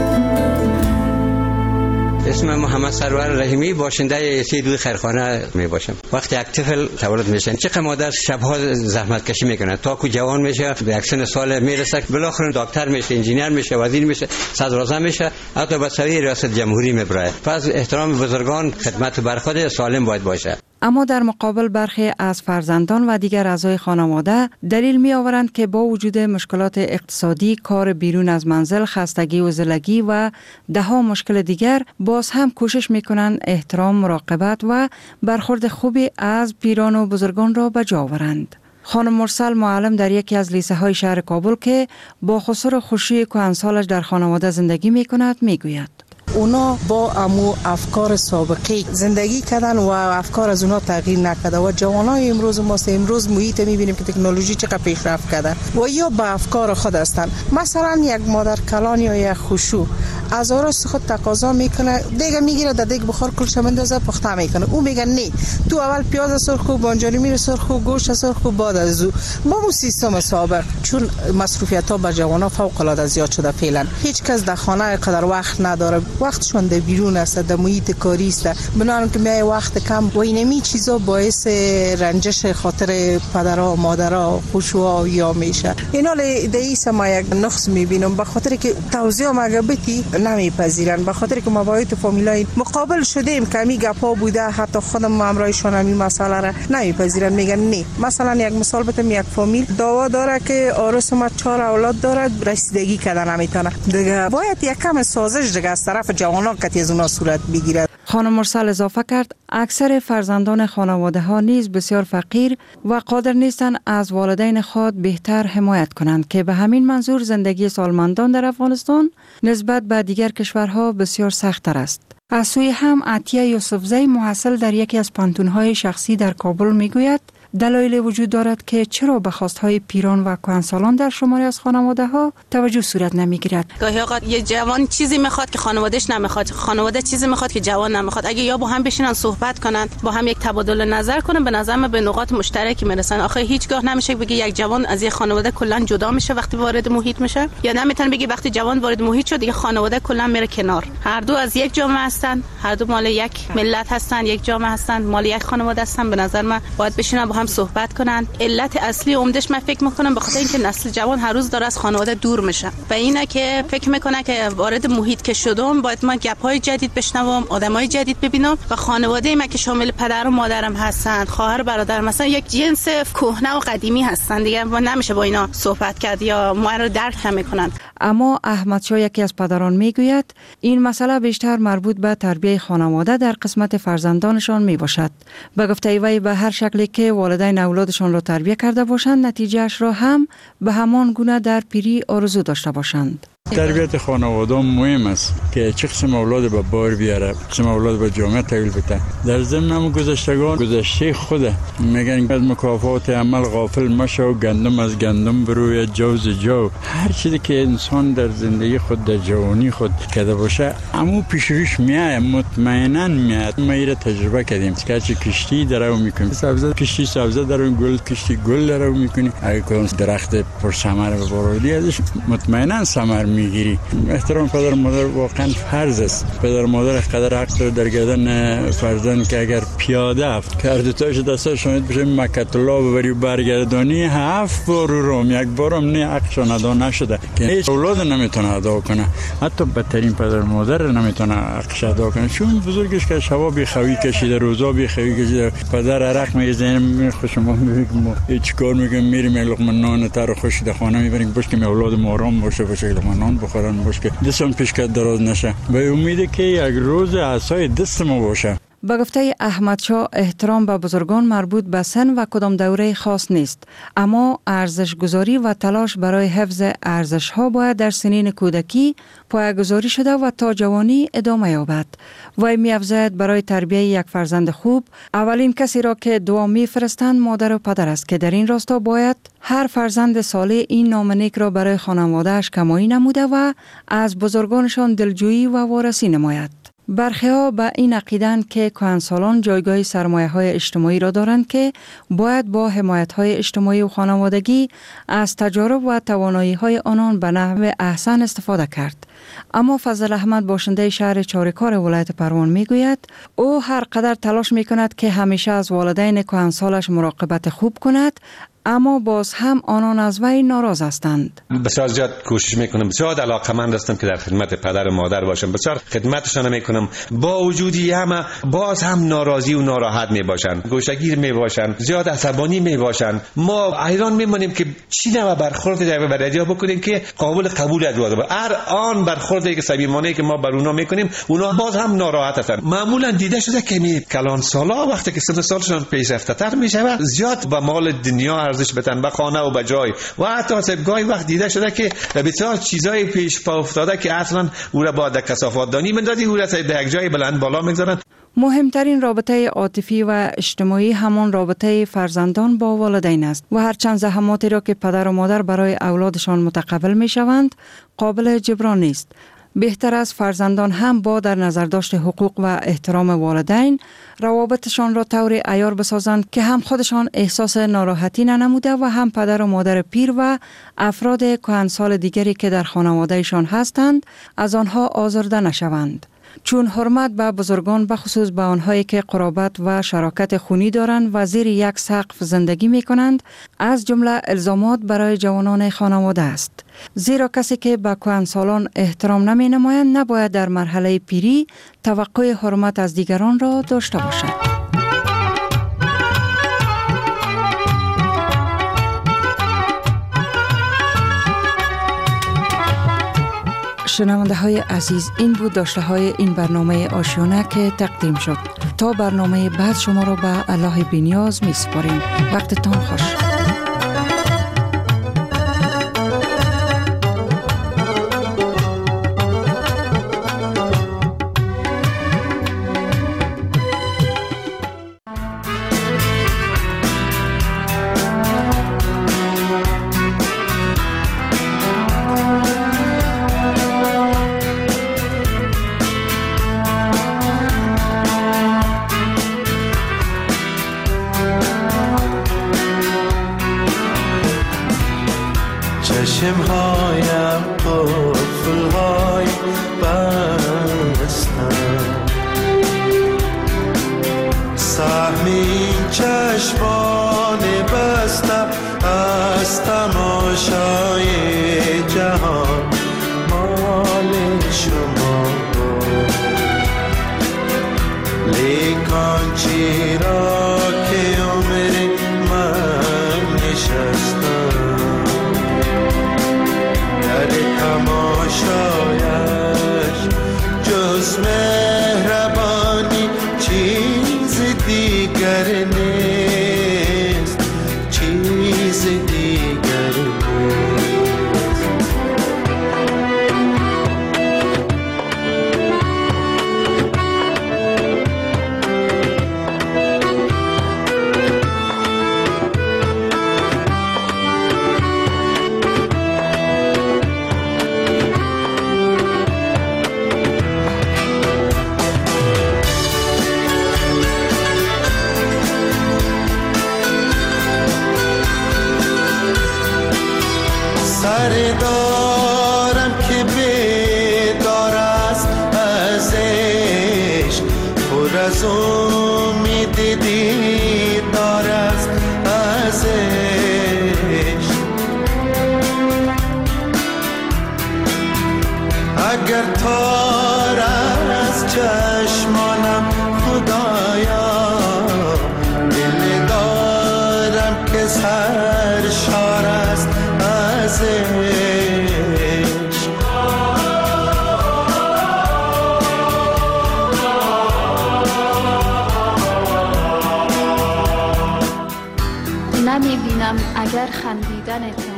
اسم محمد سرور رحیمی، باشنده سی دو خیرخانه می باشم. وقتی یک طفل تولد میشن، چقدر مادر شبها زحمت کشی میکنه تا که جوان میشه، به یک سن سال میرسه، بالاخره دکتر میشه، انجینیر میشه، وزیر میشه، صدراعظم میشه، حتی به سوی ریاست جمهوری میبره. پس احترام بزرگان، خدمت بر خود سالم باید باشه. اما در مقابل برخی از فرزندان و دیگر اعضای خانواده دلیل می آورند که با وجود مشکلات اقتصادی، کار بیرون از منزل، خستگی و زلگی و ده ها مشکل دیگر، باز هم کوشش می کنند احترام، مراقبت و برخورد خوبی از پیران و بزرگان را به جا آورند. خانم مرسل معلم در یکی از لیسه های شهر کابل که با خسر خوشی کهنسالش در خانواده زندگی می کند می گوید: اونا با امو افکار سابقی زندگی کردن و افکار از اونا تغییر نکرده و جوانای امروز ما امروز محیط میبینیم که تکنولوژی چقدر پیشرفت کرده و یا با افکار خود هستن. مثلا یک مادر کلان یا یک خشو از آراس خود تقاضا میکنه، دیگه میگیره در دیگه بخار کلش مندازه پخته میکنه. او میگه نه، تو اول پیاز سرخ و بانجانی میره سرخ و گوشت سرخ و بعد از او با مو سیستم سابق. چون مصروفیت ها به جوانا فوق العاده زیاد شده فعلا، هیچ کس در خانه قدر وقت نداره، وقتشون در بیرون است، در محیط کاری است، بنابراین که میای وقت کم و اینمی چیزا باعث رنجش خاطر پدرها و مادرها خوشوها یا میشه. اینا دیس ما یک نقص میبینم، به خاطر که توضیح مگبتی نمیپذیرن، به خاطر که ما با تو فامیلای مقابل شدیم کمی گپا بوده، حتی خودم همراهشون همین مسئله را نمیپذیرن، میگن نه. مثلا یک مثال بتم، یک فامیل دعوا داره که آرس ما چهار اولاد داره، رسیدگی کردن نمیتونه، دیگه باید یک کم سازش دیگه از طرف جوانان که از اونا صورت بگیره. خانم مرسل اضافه کرد اکثر فرزندان خانواده ها نیز بسیار فقیر و قادر نیستند از والدین خود بهتر حمایت کنند که به همین منظور زندگی سالمندان در افغانستان نسبت به دیگر کشورها بسیار سخت‌تر است. از سوی هم عطیه یوسفزی محصل در یکی از پانتون‌های شخصی در کابل میگوید دلایل وجود دارد که چرا به خواستهای پیران و کهنسالان در شماری از خانواده ها توجه صورت نمیگیرد. گاهی اوقات یه جوان چیزی میخواد که خانوادهش نمیخواد، خانواده چیزی میخواد که جوان نمیخواد. اگه یا با هم بشینن صحبت کنن، با هم یک تبادل نظر کنن، به نظر من به نقاط مشترکی میرسن. آخه هیچگاه نمیشه بگی یک جوان از یک خانواده کلا جدا میشه وقتی وارد محیط میشه، یا نمیتونه بگی وقتی جوان وارد محیط شد دیگه خانواده کلا میره کنار. هر دو از یک جامعه هستن، هر دو مال یک ملت هستن، یک جامعه هستن، مال یک خانواده هستن. به نظر من باید بشینن با هم صحبت کنن. علت اصلی عمدش من فکر میکنم به خاطر اینکه نسل جوان هر روز داره از خانواده دور میشه و اینه که فکر میکنه که وارد محیط که شدم باید من گپ‌های جدید بشنوم، آدمای جدید ببینم و خانواده من که شامل پدر و مادرم هستن، خواهر برادر مثلا یک جنس کهنه و قدیمی هستن دیگه، و نمیشه با اینا صحبت کرد یا ما رو درک نمیکنن. اما احمد شاه یکی از پدران میگوید این مسئله بیشتر مربوط به تربیت خانواده در قسمت فرزندانشان میباشد. به گفته وی به هر شکلی که والدین اولادشان را تربیت کرده باشند نتیجهش را هم به همان گونه در پیری آرزو داشته باشند. تربیت خانواده مهم است که چه قسم اولاد به بار بیاره، قسم اولاد به جامعه تحویل بده. در ضمن هم گذشتگان گذشته خود میگن از مکافات عمل غافل مشو، گندم از گندم بروی، جوز جو. هر چیزی که انسان در زندگی خود در جوانی خود کرده باشه امو پیش روش میاد، مطمئنا میاد. ما ایره تجربه کردیم که چه کشتی درو میکنیم، سبزه کشتی سبزه درو، گل کشتی گل درو میکنیم. اگه کدوم درخت پر ثمر بباردی ازش مطمئنا ثمر میگیری. احترام پدر مادر واقعا فرض است. پدر مادر قدر حق در گردن فرزند که اگر پیاده کرد تاش دستش شاید بشه مکه الله ببری برگردانی هفت بار روم یک بارم نه حقشون ادا نشده که هیچ اولاد نمیتونه ادا کنه، حتی بدترین پدر مادر نمیتونه حقش ادا کنه. چون بزرگش که شبا بی خوی کشیده، روزا بی خوی کشیده، پدر عرق میزنه خوشم میگم هیچ کار میگم میریم لقمه نان تر خوش در خانه میبریم باش که اولاد ما آرام باشه، باشه لقمه نان بخورن، باش که دستم پیش کد دراز نشه. به امید که یک روز عصای دست ما باشه. به گفته احمد شاه احترام به بزرگان مربوط به سن و کدام دوره خاص نیست، اما ارزش گذاری و تلاش برای حفظ ارزش ها باید در سنین کودکی پایه‌گذاری شده و تا جوانی ادامه یابد. وی می‌افزاید برای تربیت یک فرزند خوب اولین کسی را که دعا می‌فرستند مادر و پدر است که در این راستا باید هر فرزند صالح این نام نیک را برای خانواده‌اش کمایی نموده و از بزرگانشان دلجویی و وارسی نماید. برخی‌ها به این عقیدند که کهنسالان جایگاه سرمایه‌های اجتماعی را دارند که باید با حمایت‌های اجتماعی و خانوادگی از تجارب و توانایی‌های آنان به نحو احسن استفاده کرد. اما فضل احمد باشنده شهر چارکار ولایت پروان میگوید او هر قدر تلاش میکند که همیشه از والدین کهنسالش مراقبت خوب کند، اما باز هم آنان از وی ناراض هستند. بسیار زیاد کوشش میکنم، بسیار علاقه‌مند هستم که در خدمت پدر و مادر باشم، بسیار خدمتشان میکنم. با وجودی همه باز هم ناراضی و ناراحت میباشن، گوشه‌گیر میباشن، زیاد عصبانی میباشن. ما حیران میمونیم که چی نوع برخورد در برادرها بکنیم که قابل قبول از واقع. هر آن برخوردی که صمیمانه که ما بر اونا میکنیم اونا باز هم ناراحت هستن. معمولا دیده شده که می کلان سالا وقتی که سن سالشون پیشرفته تر میشه زیاد به مال دنیا ارزش بدن، به خانه و به جای، و حتی گاهی وقت دیده شده که بسیار چیزای پیش پا افتاده که اصلا او را با کثافات دانی مندازی، او را در یک جای بلند بالا میگذارن. مهمترین رابطه عاطفی و اجتماعی همان رابطه فرزندان با والدین است و هرچند زحماتی را که پدر و مادر برای اولادشان متقبل می شوند قابل جبران نیست. بهتر است فرزندان هم با در نظر داشت حقوق و احترام والدین روابطشان را طوری عیار بسازند که هم خودشان احساس ناراحتی ننموده و هم پدر و مادر پیر و افراد کهنسال دیگری که در خانوادهشان هستند از آنها آزرده نشوند. چون حرمت به بزرگان بخصوص به آنهایی که قرابت و شراکت خونی دارند و زیر یک سقف زندگی می کنند از جمله الزامات برای جوانان خانواده است. زیرا کسی که به کهنسالان احترام نمی نمایند نباید در مرحله پیری توقع حرمت از دیگران را داشته باشد. شنونده های عزیز، این بود داشته های این برنامه آشیانه که تقدیم شد. تا برنامه بعد شما را به الله بی‌نیاز می سپاریم. وقتتان خوش. چشمهایم قفل‌های بستم، سهمی چشمان بستم از تماشای جهان مال شما، لیکن چرا که عمر من نشستم در تماشایت سر دارم که بیدار است از عشق، پر از امید دیدار است از عشق. اگر تار از چشمانم خدایا، دل دارم که سرشار است از عشق. نمی بینم اگر خندیدن